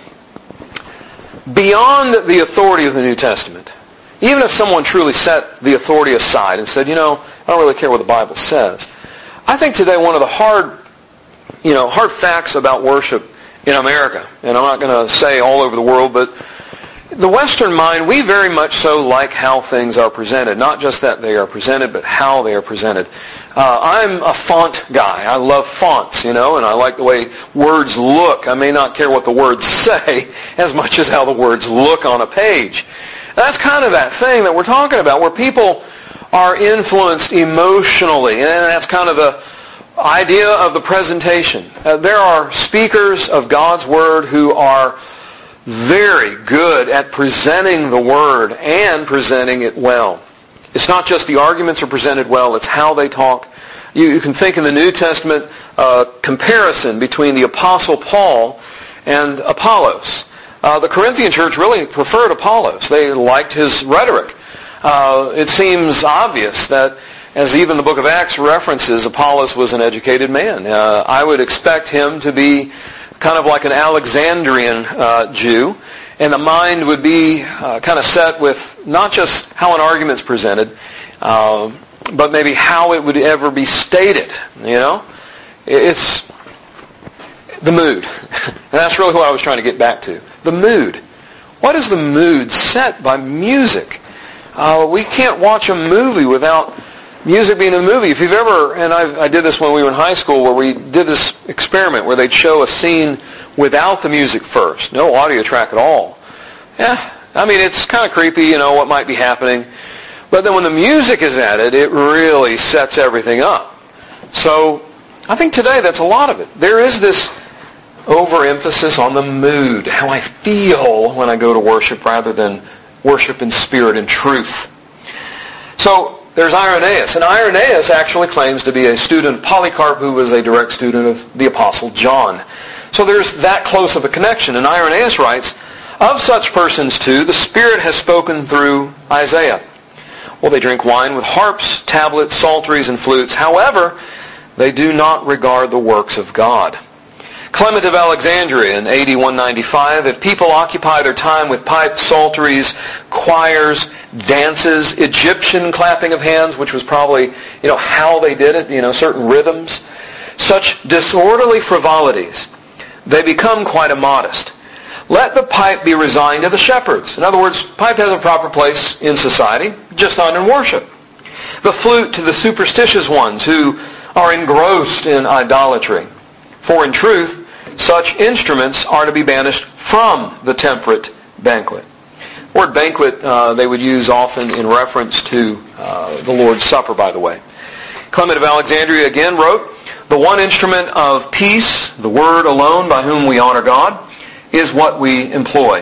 beyond the authority of the New Testament, even if someone truly set the authority aside and said, I don't really care what the Bible says, I think today one of the hard facts about worship in America, and I'm not going to say all over the world, but the Western mind, we very much so like how things are presented. Not just that they are presented, but how they are presented. I'm a font guy. I love fonts, and I like the way words look. I may not care what the words say as much as how the words look on a page. That's kind of that thing that we're talking about, where people are influenced emotionally, and that's kind of the idea of the presentation. There are speakers of God's Word who are very good at presenting the Word and presenting it well. It's not just the arguments are presented well, it's how they talk. You can think in the New Testament comparison between the Apostle Paul and Apollos. The Corinthian church really preferred Apollos. They liked his rhetoric. It seems obvious that, as even the book of Acts references, Apollos was an educated man. I would expect him to be kind of like an Alexandrian Jew, and the mind would be kind of set with not just how an argument's presented, but maybe how it would ever be stated. It's the mood. And that's really what I was trying to get back to. The mood. What is the mood set by music? We can't watch a movie without music being in the movie. If you've ever, and I did this when we were in high school, where we did this experiment where they'd show a scene without the music first. No audio track at all. Yeah, it's kind of creepy, what might be happening. But then when the music is added, it really sets everything up. So I think today that's a lot of it. There is this overemphasis on the mood, how I feel when I go to worship rather than worship in spirit and truth. So there's Irenaeus. And Irenaeus actually claims to be a student of Polycarp, who was a direct student of the Apostle John. So there's that close of a connection. And Irenaeus writes, "Of such persons too, the Spirit has spoken through Isaiah. Well, they drink wine with harps, tablets, psalteries, and flutes. However, they do not regard the works of God." Clement of Alexandria in AD 195, "If people occupy their time with pipes, psalteries, choirs, dances, Egyptian clapping of hands," which was probably, how they did it, certain rhythms, "such disorderly frivolities, they become quite immodest. Let the pipe be resigned to the shepherds." In other words, pipe has a proper place in society, just not in worship. "The flute to the superstitious ones who are engrossed in idolatry. For in truth, such instruments are to be banished from the temperate banquet." The word banquet they would use often in reference to the Lord's Supper, by the way. Clement of Alexandria again wrote, "The one instrument of peace, the word alone by whom we honor God, is what we employ."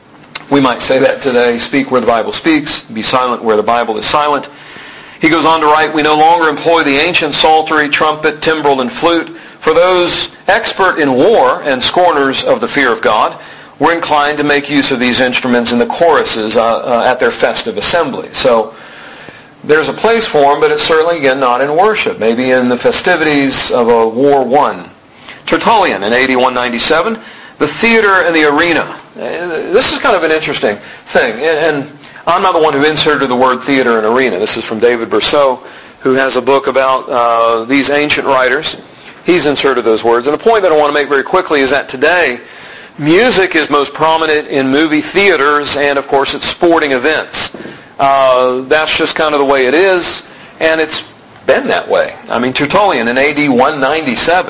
We might say that today: speak where the Bible speaks, be silent where the Bible is silent. He goes on to write, "We no longer employ the ancient psaltery, trumpet, timbrel, and flute. For those expert in war and scorners of the fear of God were inclined to make use of these instruments in the choruses at their festive assembly." So there's a place for them, but it's certainly, again, not in worship. Maybe in the festivities of a war won. Tertullian in AD 197, "The theater and the arena." This is kind of an interesting thing. And I'm not the one who inserted the word theater and arena. This is from David Berceau, who has a book about these ancient writers. He's inserted those words. And the point that I want to make very quickly is that today, music is most prominent in movie theaters and, of course, at sporting events. That's just kind of the way it is, and it's been that way. I mean, Tertullian in AD 197,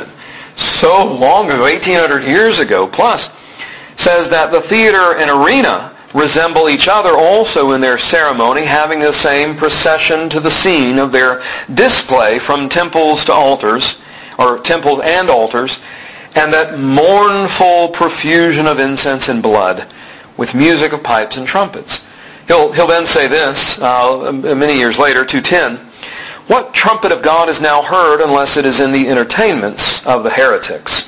so long ago, 1800 years ago plus, says that the theater and arena resemble each other also in their ceremony, having the same procession to the scene of their display from temples to altars, or temples and altars, and that mournful profusion of incense and blood, with music of pipes and trumpets. He'll then say this, many years later, 210, "What trumpet of God is now heard unless it is in the entertainments of the heretics?"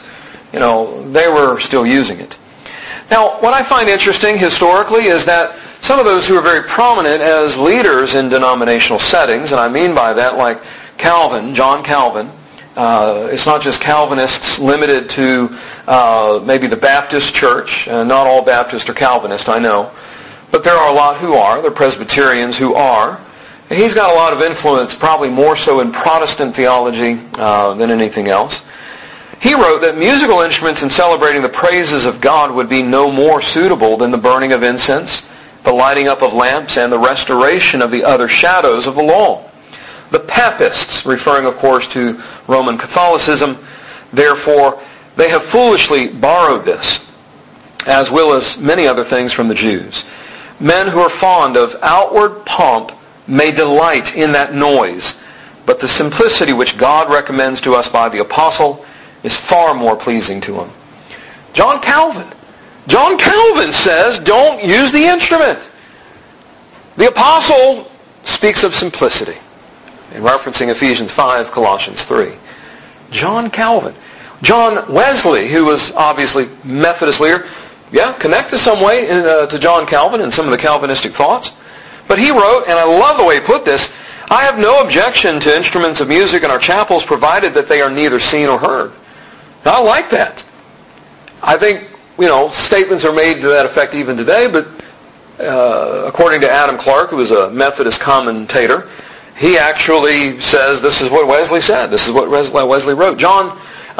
They were still using it. Now, what I find interesting historically is that some of those who are very prominent as leaders in denominational settings, and I mean by that like Calvin, John Calvin, it's not just Calvinists limited to maybe the Baptist church. Not all Baptists are Calvinists, I know. But there are a lot who are. There are Presbyterians who are. He's got a lot of influence, probably more so in Protestant theology than anything else. He wrote that musical instruments in celebrating the praises of God would be no more suitable than the burning of incense, the lighting up of lamps, and the restoration of the other shadows of the law. The Papists, referring of course to Roman Catholicism, therefore, they have foolishly borrowed this, as well as many other things from the Jews. Men who are fond of outward pomp may delight in that noise, but the simplicity which God recommends to us by the apostle is far more pleasing to him. John Calvin says, don't use the instrument. The apostle speaks of simplicity, in referencing Ephesians 5, Colossians 3. John Calvin. John Wesley, who was obviously Methodist leader, connected some way to John Calvin and some of the Calvinistic thoughts. But he wrote, and I love the way he put this, "I have no objection to instruments of music in our chapels, provided that they are neither seen or heard." Now, I like that. I think, statements are made to that effect even today, but according to Adam Clark, who was a Methodist commentator, he actually says this is what Wesley said. This is what Wesley wrote. John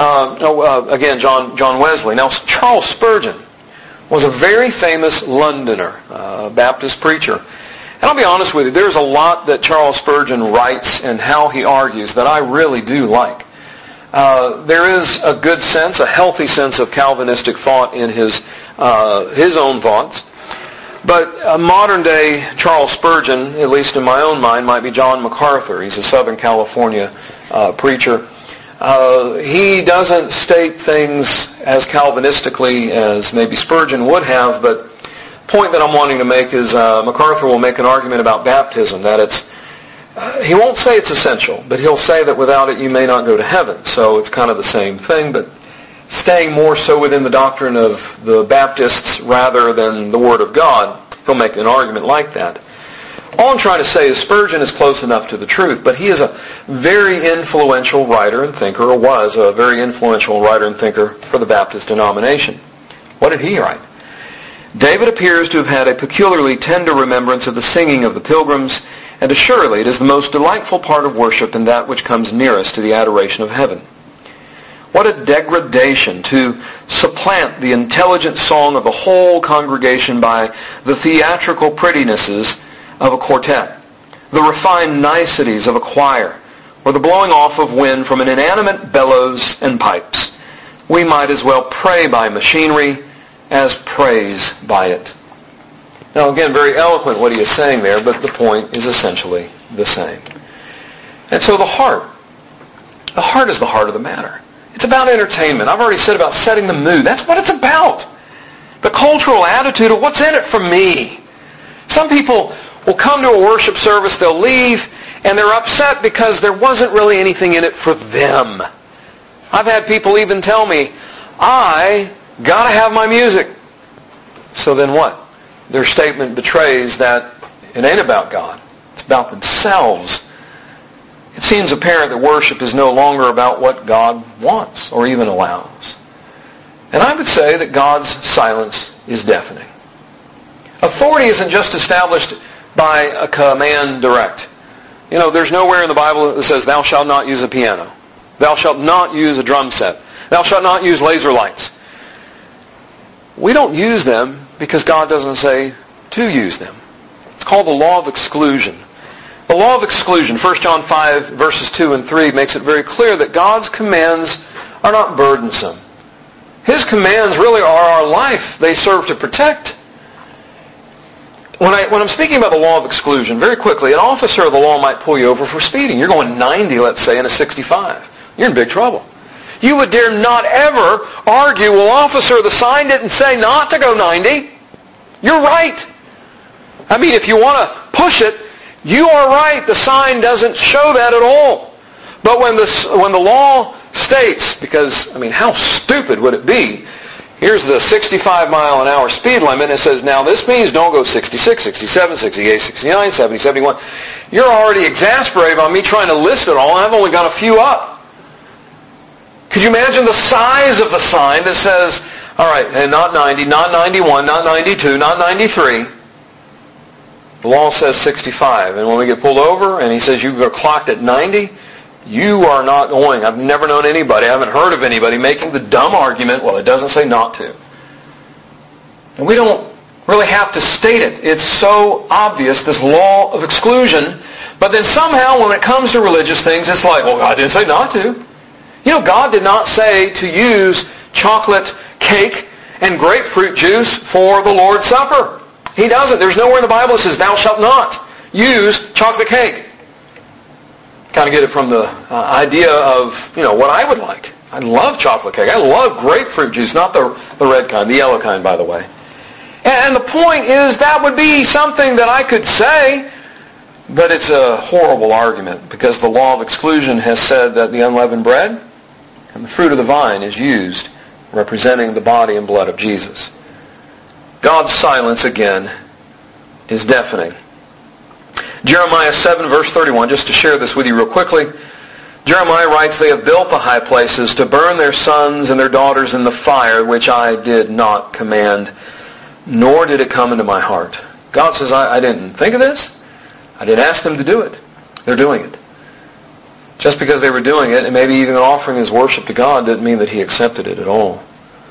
Wesley. Now, Charles Spurgeon was a very famous Londoner, Baptist preacher. And I'll be honest with you, there's a lot that Charles Spurgeon writes and how he argues that I really do like. There is a good sense, a healthy sense of Calvinistic thought in his own thoughts. But a modern-day Charles Spurgeon, at least in my own mind, might be John MacArthur. He's a Southern California preacher. He doesn't state things as Calvinistically as maybe Spurgeon would have, but the point that I'm wanting to make is MacArthur will make an argument about baptism, that he won't say it's essential, but he'll say that without it you may not go to heaven. So it's kind of the same thing, but staying more so within the doctrine of the Baptists rather than the Word of God, he'll make an argument like that. All I'm trying to say is Spurgeon is close enough to the truth, but he is a very influential writer and thinker, or was a very influential writer and thinker for the Baptist denomination. What did he write? David appears to have had a peculiarly tender remembrance of the singing of the pilgrims, and assuredly it is the most delightful part of worship and that which comes nearest to the adoration of heaven. What a degradation to supplant the intelligent song of the whole congregation by the theatrical prettinesses of a quartet, the refined niceties of a choir, or the blowing off of wind from an inanimate bellows and pipes. We might as well pray by machinery as praise by it. Now again, very eloquent what he is saying there, but the point is essentially the same. And so the heart is the heart of the matter. It's about entertainment. I've already said about setting the mood. That's what it's about. The cultural attitude of what's in it for me. Some people will come to a worship service, they'll leave, and they're upset because there wasn't really anything in it for them. I've had people even tell me, I gotta have my music. So then what? Their statement betrays that it ain't about God. It's about themselves. It seems apparent that worship is no longer about what God wants or even allows. And I would say that God's silence is deafening. Authority isn't just established by a command direct. There's nowhere in the Bible that says, thou shalt not use a piano. Thou shalt not use a drum set. Thou shalt not use laser lights. We don't use them because God doesn't say to use them. It's called the law of exclusion. The law of exclusion, 1 John 5, verses 2 and 3, makes it very clear that God's commands are not burdensome. His commands really are our life. They serve to protect. When I'm speaking about the law of exclusion, very quickly, an officer of the law might pull you over for speeding. You're going 90, let's say, in a 65. You're in big trouble. You would dare not ever argue, well, officer, the sign didn't say not to go 90. You're right. I mean, if you want to push it, you are right. The sign doesn't show that at all. But when the law states, because, how stupid would it be? Here's the 65 mile an hour speed limit, and it says, now this means don't go 66, 67, 68, 69, 70, 71. You're already exasperated by me trying to list it all, and I've only got a few up. Could you imagine the size of the sign that says, all right, and not 90, not 91, not 92, not 93. The law says 65. And when we get pulled over and he says you've clocked at 90, you are not going. I've never known anybody, I haven't heard of anybody making the dumb argument, well, it doesn't say not to. And we don't really have to state it. It's so obvious, this law of exclusion. But then somehow when it comes to religious things, it's like, well, God didn't say not to. God did not say to use chocolate cake and grapefruit juice for the Lord's Supper. He doesn't. There's nowhere in the Bible that says, thou shalt not use chocolate cake. Kind of get it from the idea of, what I would like. I love chocolate cake. I love grapefruit juice, not the red kind, the yellow kind, by the way. And the point is that would be something that I could say, but it's a horrible argument because the law of exclusion has said that the unleavened bread and the fruit of the vine is used representing the body and blood of Jesus. God's silence, again, is deafening. Jeremiah 7, verse 31, just to share this with you real quickly. Jeremiah writes, they have built the high places to burn their sons and their daughters in the fire, which I did not command, nor did it come into my heart. God says, I didn't think of this. I didn't ask them to do it. They're doing it. Just because they were doing it, and maybe even offering his worship to God, didn't mean that he accepted it at all.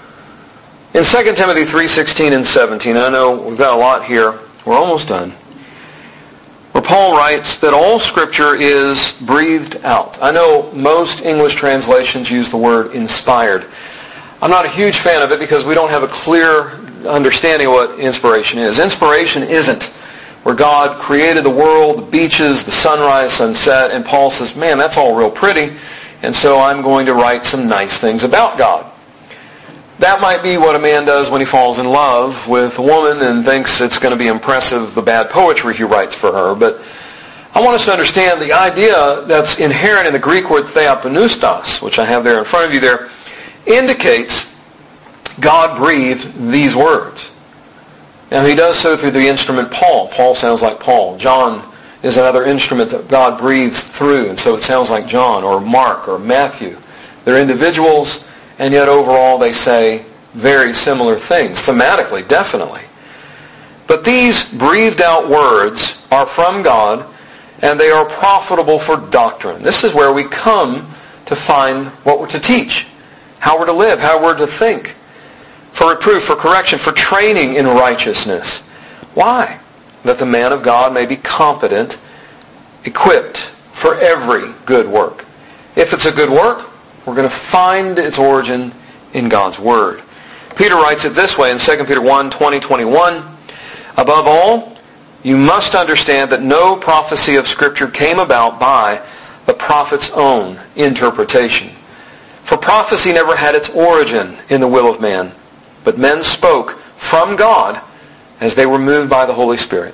In 2 Timothy 3:16 and 17, I know we've got a lot here. We're almost done. Where Paul writes that all Scripture is breathed out. I know most English translations use the word inspired. I'm not a huge fan of it because we don't have a clear understanding what inspiration is. Inspiration isn't where God created the world, the beaches, the sunrise, sunset, and Paul says, man, that's all real pretty, and so I'm going to write some nice things about God. That might be what a man does when he falls in love with a woman and thinks it's going to be impressive, the bad poetry he writes for her. But I want us to understand the idea that's inherent in the Greek word theopneustos, which I have there in front of you there, indicates God breathed these words. Now he does so through the instrument Paul. Paul sounds like Paul. John is another instrument that God breathes through, and so it sounds like John or Mark or Matthew. They're individuals, and yet overall they say very similar things, thematically, definitely. But these breathed out words are from God, and they are profitable for doctrine. This is where we come to find what we're to teach, how we're to live, how we're to think, for reproof, for correction, for training in righteousness. Why? That the man of God may be competent, equipped for every good work. If it's a good work, we're going to find its origin in God's Word. Peter writes it this way in 2 Peter 1, 20, 21. Above all, you must understand that no prophecy of Scripture came about by the prophet's own interpretation. For prophecy never had its origin in the will of man, but men spoke from God as they were moved by the Holy Spirit.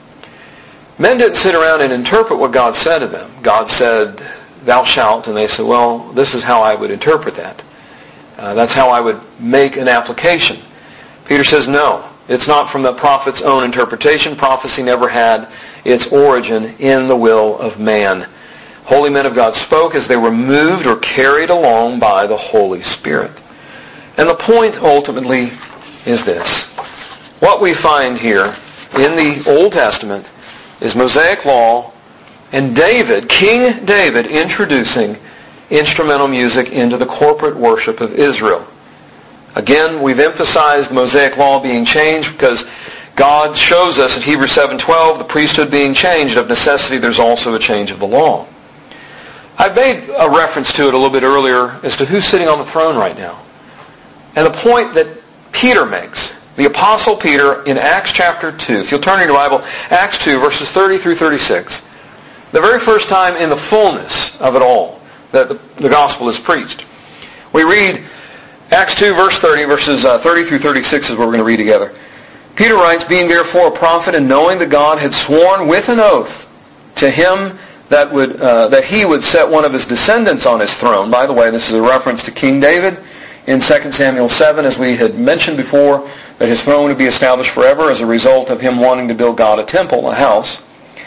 Men didn't sit around and interpret what God said to them. God said, thou shalt, and they said, well, this is how I would interpret that. That's how I would make an application. Peter says, no, it's not from the prophet's own interpretation. Prophecy never had its origin in the will of man. Holy men of God spoke as they were moved or carried along by the Holy Spirit. And the point ultimately is this. What we find here in the Old Testament is Mosaic law and David, King David, introducing instrumental music into the corporate worship of Israel. Again, we've emphasized the Mosaic law being changed because God shows us in Hebrews 7:12 the priesthood being changed. Of necessity, there's also a change of the law. I've made a reference to it a little bit earlier as to who's sitting on the throne right now. And the point that Peter makes, the Apostle Peter in Acts chapter 2, if you'll turn in your Bible, Acts 2, verses 30 through 36, the very first time in the fullness of it all that the gospel is preached. We read Acts 2, verse 30, verses 30 through 36 is what we're going to read together. Peter writes, being therefore a prophet and knowing that God had sworn with an oath to him that he would set one of his descendants on his throne. By the way, this is a reference to King David in 2 Samuel 7, as we had mentioned before, that his throne would be established forever as a result of him wanting to build God a temple, a house.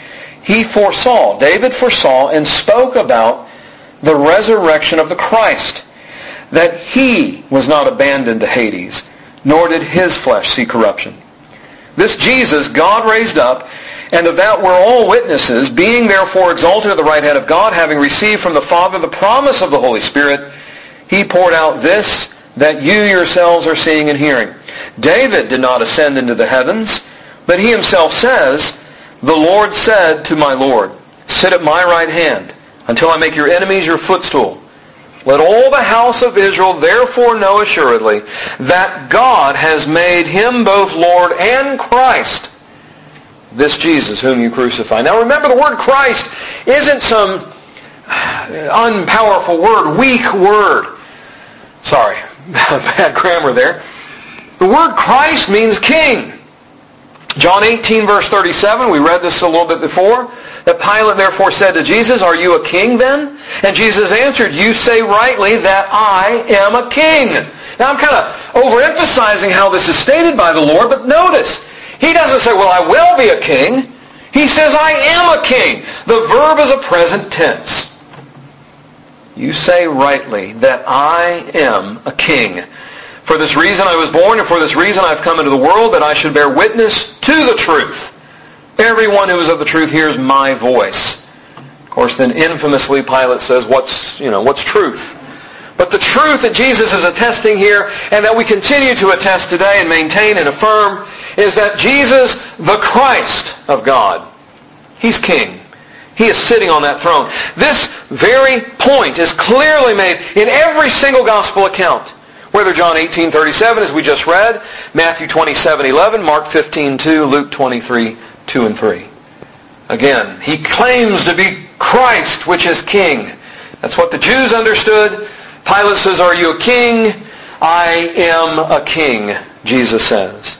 David foresaw and spoke about the resurrection of the Christ, that he was not abandoned to Hades, nor did his flesh see corruption. This Jesus God raised up, and of that we're all witnesses, being therefore exalted at the right hand of God, having received from the Father the promise of the Holy Spirit, he poured out this that you yourselves are seeing and hearing. David did not ascend into the heavens, but he himself says, the Lord said to my Lord, sit at my right hand, until I make your enemies your footstool. Let all the house of Israel therefore know assuredly that God has made him both Lord and Christ, this Jesus whom you crucified. Now remember, the word Christ isn't some unpowerful word, weak word. Sorry, bad grammar there. The word Christ means king. John 18, verse 37, we read this a little bit before, that Pilate therefore said to Jesus, are you a king then? And Jesus answered, you say rightly that I am a king. Now I'm kind of overemphasizing how this is stated by the Lord, but notice, he doesn't say, well, I will be a king. He says, I am a king. The verb is a present tense. You say rightly that I am a king. For this reason I was born, and for this reason I've come into the world, that I should bear witness to the truth. Everyone who is of the truth hears my voice. Of course, then infamously Pilate says, what's truth? But the truth that Jesus is attesting here, and that we continue to attest today and maintain and affirm, is that Jesus, the Christ of God, he's king. He is sitting on that throne. This very point is clearly made in every single gospel account. Whether John 18:37, as we just read, Matthew 27:11, Mark 15:2, Luke 23:2 and 3. Again, he claims to be Christ, which is King. That's what the Jews understood. Pilate says, "Are you a king?" "I am a king," Jesus says.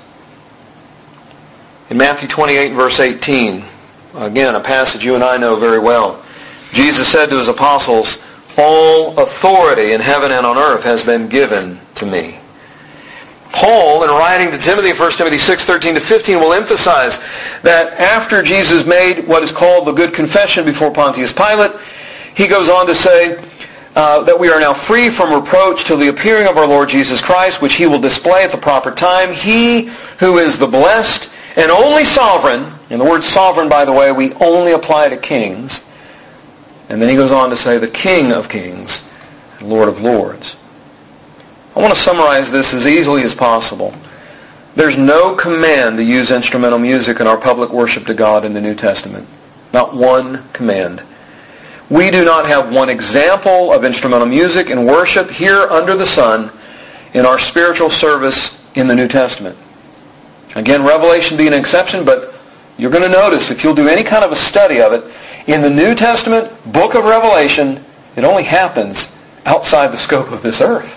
In Matthew 28, verse 18, again, a passage you and I know very well, Jesus said to his apostles, "All authority in heaven and on earth has been given to me." Paul, in writing to Timothy in 1 Timothy 6:13-15, will emphasize that after Jesus made what is called the good confession before Pontius Pilate, he goes on to say that we are now free from reproach till the appearing of our Lord Jesus Christ, which he will display at the proper time. He who is the blessed and only sovereign, and the word sovereign, by the way, we only apply to kings. And then he goes on to say the King of kings, Lord of lords. I want to summarize this as easily as possible. There's no command to use instrumental music in our public worship to God in the New Testament. Not one command. We do not have one example of instrumental music in worship here under the sun in our spiritual service in the New Testament. Again, Revelation being an exception, but you're going to notice, if you'll do any kind of a study of it, in the New Testament book of Revelation, it only happens outside the scope of this earth.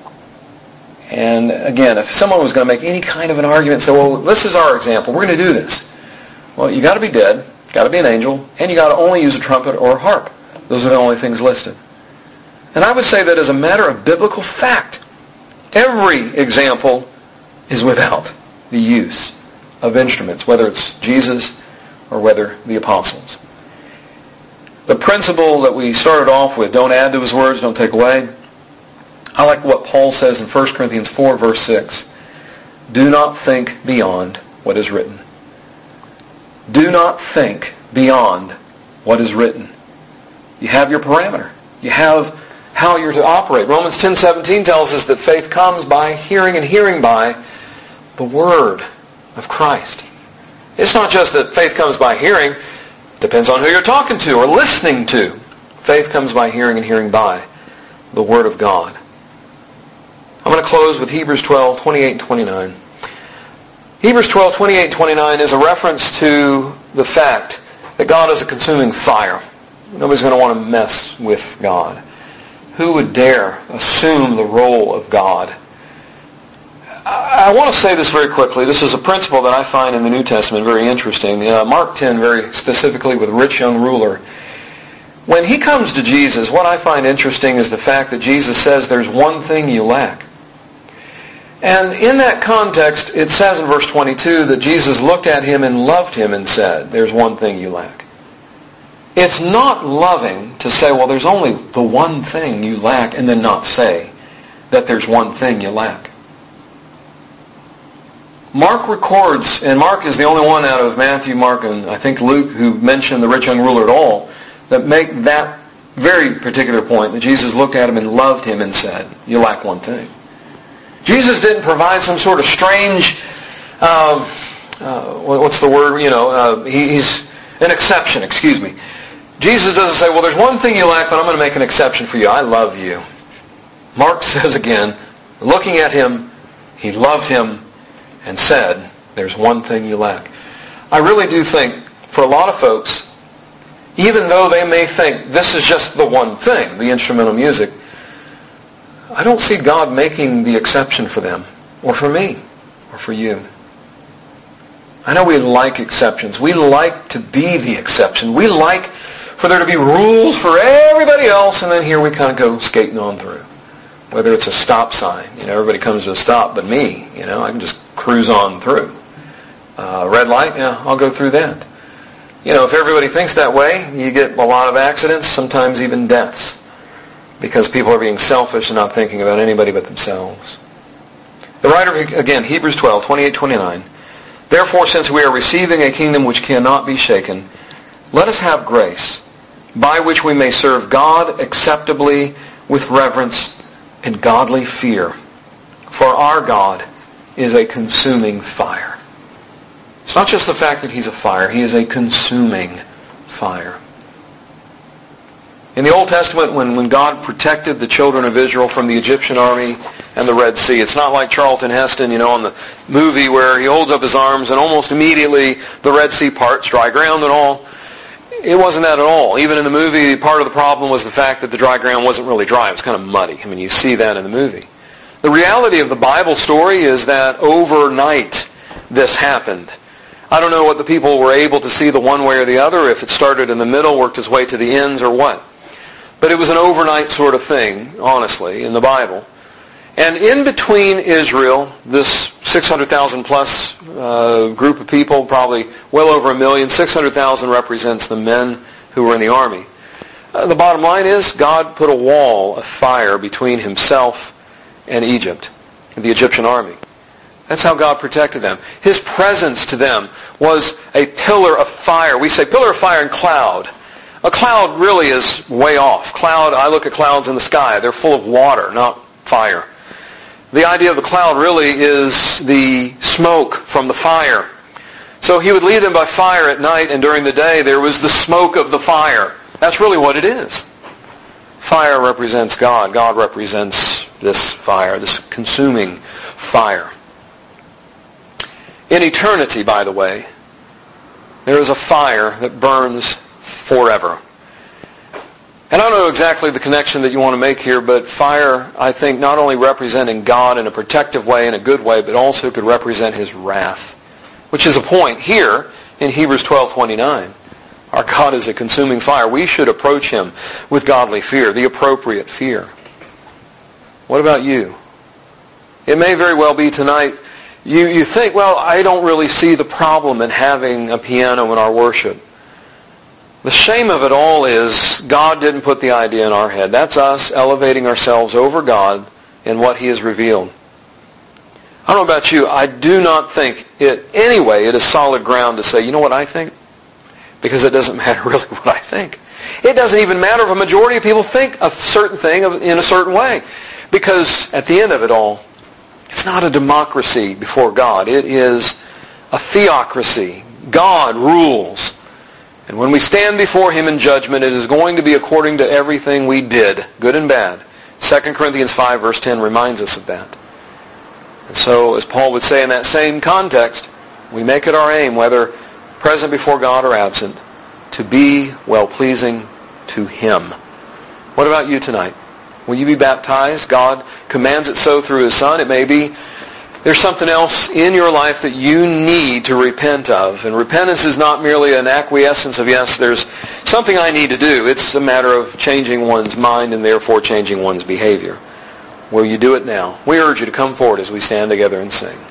And again, if someone was going to make any kind of an argument and say, well, this is our example, we're going to do this. Well, you got to be dead, got to be an angel, and you got to only use a trumpet or a harp. Those are the only things listed. And I would say that as a matter of biblical fact, every example is without the use of instruments, whether it's Jesus or whether the apostles. The principle that we started off with, don't add to his words, don't take away. I like what Paul says in 1 Corinthians 4, verse 6. Do not think beyond what is written. Do not think beyond what is written. You have your parameter. You have how you're to operate. Romans 10:17 tells us that faith comes by hearing and hearing by the Word of Christ. It's not just that faith comes by hearing. Depends on who you're talking to or listening to. Faith comes by hearing and hearing by the Word of God. I'm going to close with Hebrews 12:28 and 29. Hebrews 12:28 and 29 is a reference to the fact that God is a consuming fire. Nobody's going to want to mess with God. Who would dare assume the role of God? I want to say this very quickly. This is a principle that I find in the New Testament very interesting. Mark 10, very specifically with the rich young ruler. When he comes to Jesus, what I find interesting is the fact that Jesus says there's one thing you lack. And in that context, it says in verse 22 that Jesus looked at him and loved him and said, there's one thing you lack. It's not loving to say, well, there's only the one thing you lack, and then not say that there's one thing you lack. Mark records, and Mark is the only one out of Matthew, Mark, and I think Luke who mentioned the rich young ruler at all, that make that very particular point, that Jesus looked at him and loved him and said, you lack one thing. Jesus didn't provide some sort of strange, what's the word, he's an exception, excuse me. Jesus doesn't say, well, there's one thing you lack, but I'm going to make an exception for you. I love you. Mark says again, looking at him, he loved him and said, there's one thing you lack. I really do think, for a lot of folks, even though they may think this is just the one thing, the instrumental music, I don't see God making the exception for them, or for me, or for you. I know we like exceptions. We like to be the exception. We like for there to be rules for everybody else, and then here we kind of go skating on through. Whether it's a stop sign, everybody comes to a stop but me, I can just cruise on through. Red light, I'll go through that. If everybody thinks that way, you get a lot of accidents, sometimes even deaths, because people are being selfish and not thinking about anybody but themselves. The writer, again, Hebrews 12:28-29. Therefore, since we are receiving a kingdom which cannot be shaken, let us have grace, by which we may serve God acceptably with reverence and godly fear. For our God is a consuming fire. It's not just the fact that He's a fire. He is a consuming fire. In the Old Testament, when God protected the children of Israel from the Egyptian army and the Red Sea, it's not like Charlton Heston, on the movie where he holds up his arms and almost immediately the Red Sea parts, dry ground and all. It wasn't that at all. Even in the movie, part of the problem was the fact that the dry ground wasn't really dry. It was kind of muddy. You see that in the movie. The reality of the Bible story is that overnight this happened. I don't know what the people were able to see the one way or the other, if it started in the middle, worked its way to the ends, or what. But it was an overnight sort of thing, honestly, in the Bible. And in between Israel, this 600,000 plus group of people, probably well over 1 million, 600,000 represents the men who were in the army. The bottom line is God put a wall of fire between himself and Egypt, the Egyptian army. That's how God protected them. His presence to them was a pillar of fire. We say pillar of fire and cloud. A cloud really is way off. I look at clouds in the sky. They're full of water, not fire. The idea of the cloud really is the smoke from the fire. So he would lead them by fire at night, and during the day there was the smoke of the fire. That's really what it is. Fire represents God. God represents this fire, this consuming fire. In eternity, by the way, there is a fire that burns forever. And I don't know exactly the connection that you want to make here, but fire, I think, not only representing God in a protective way, in a good way, but also could represent his wrath, which is a point here in Hebrews 12:29. Our God is a consuming fire. We should approach him with godly fear, the appropriate fear. What about you? It may very well be tonight you think, well, I don't really see the problem in having a piano in our worship. The shame of it all is God didn't put the idea in our head. That's us elevating ourselves over God in what he has revealed. I don't know about you. I do not think it is solid ground to say, you know what I think? Because it doesn't matter really what I think. It doesn't even matter if a majority of people think a certain thing in a certain way. Because at the end of it all, it's not a democracy before God. It is a theocracy. God rules. And when we stand before him in judgment, it is going to be according to everything we did, good and bad. 2 Corinthians 5 verse 10 reminds us of that. And so, as Paul would say in that same context, we make it our aim, whether present before God or absent, to be well-pleasing to him. What about you tonight? Will you be baptized? God commands it so through his Son. It may be there's something else in your life that you need to repent of. And repentance is not merely an acquiescence of, yes, there's something I need to do. It's a matter of changing one's mind and therefore changing one's behavior. Will you do it now? We urge you to come forward as we stand together and sing.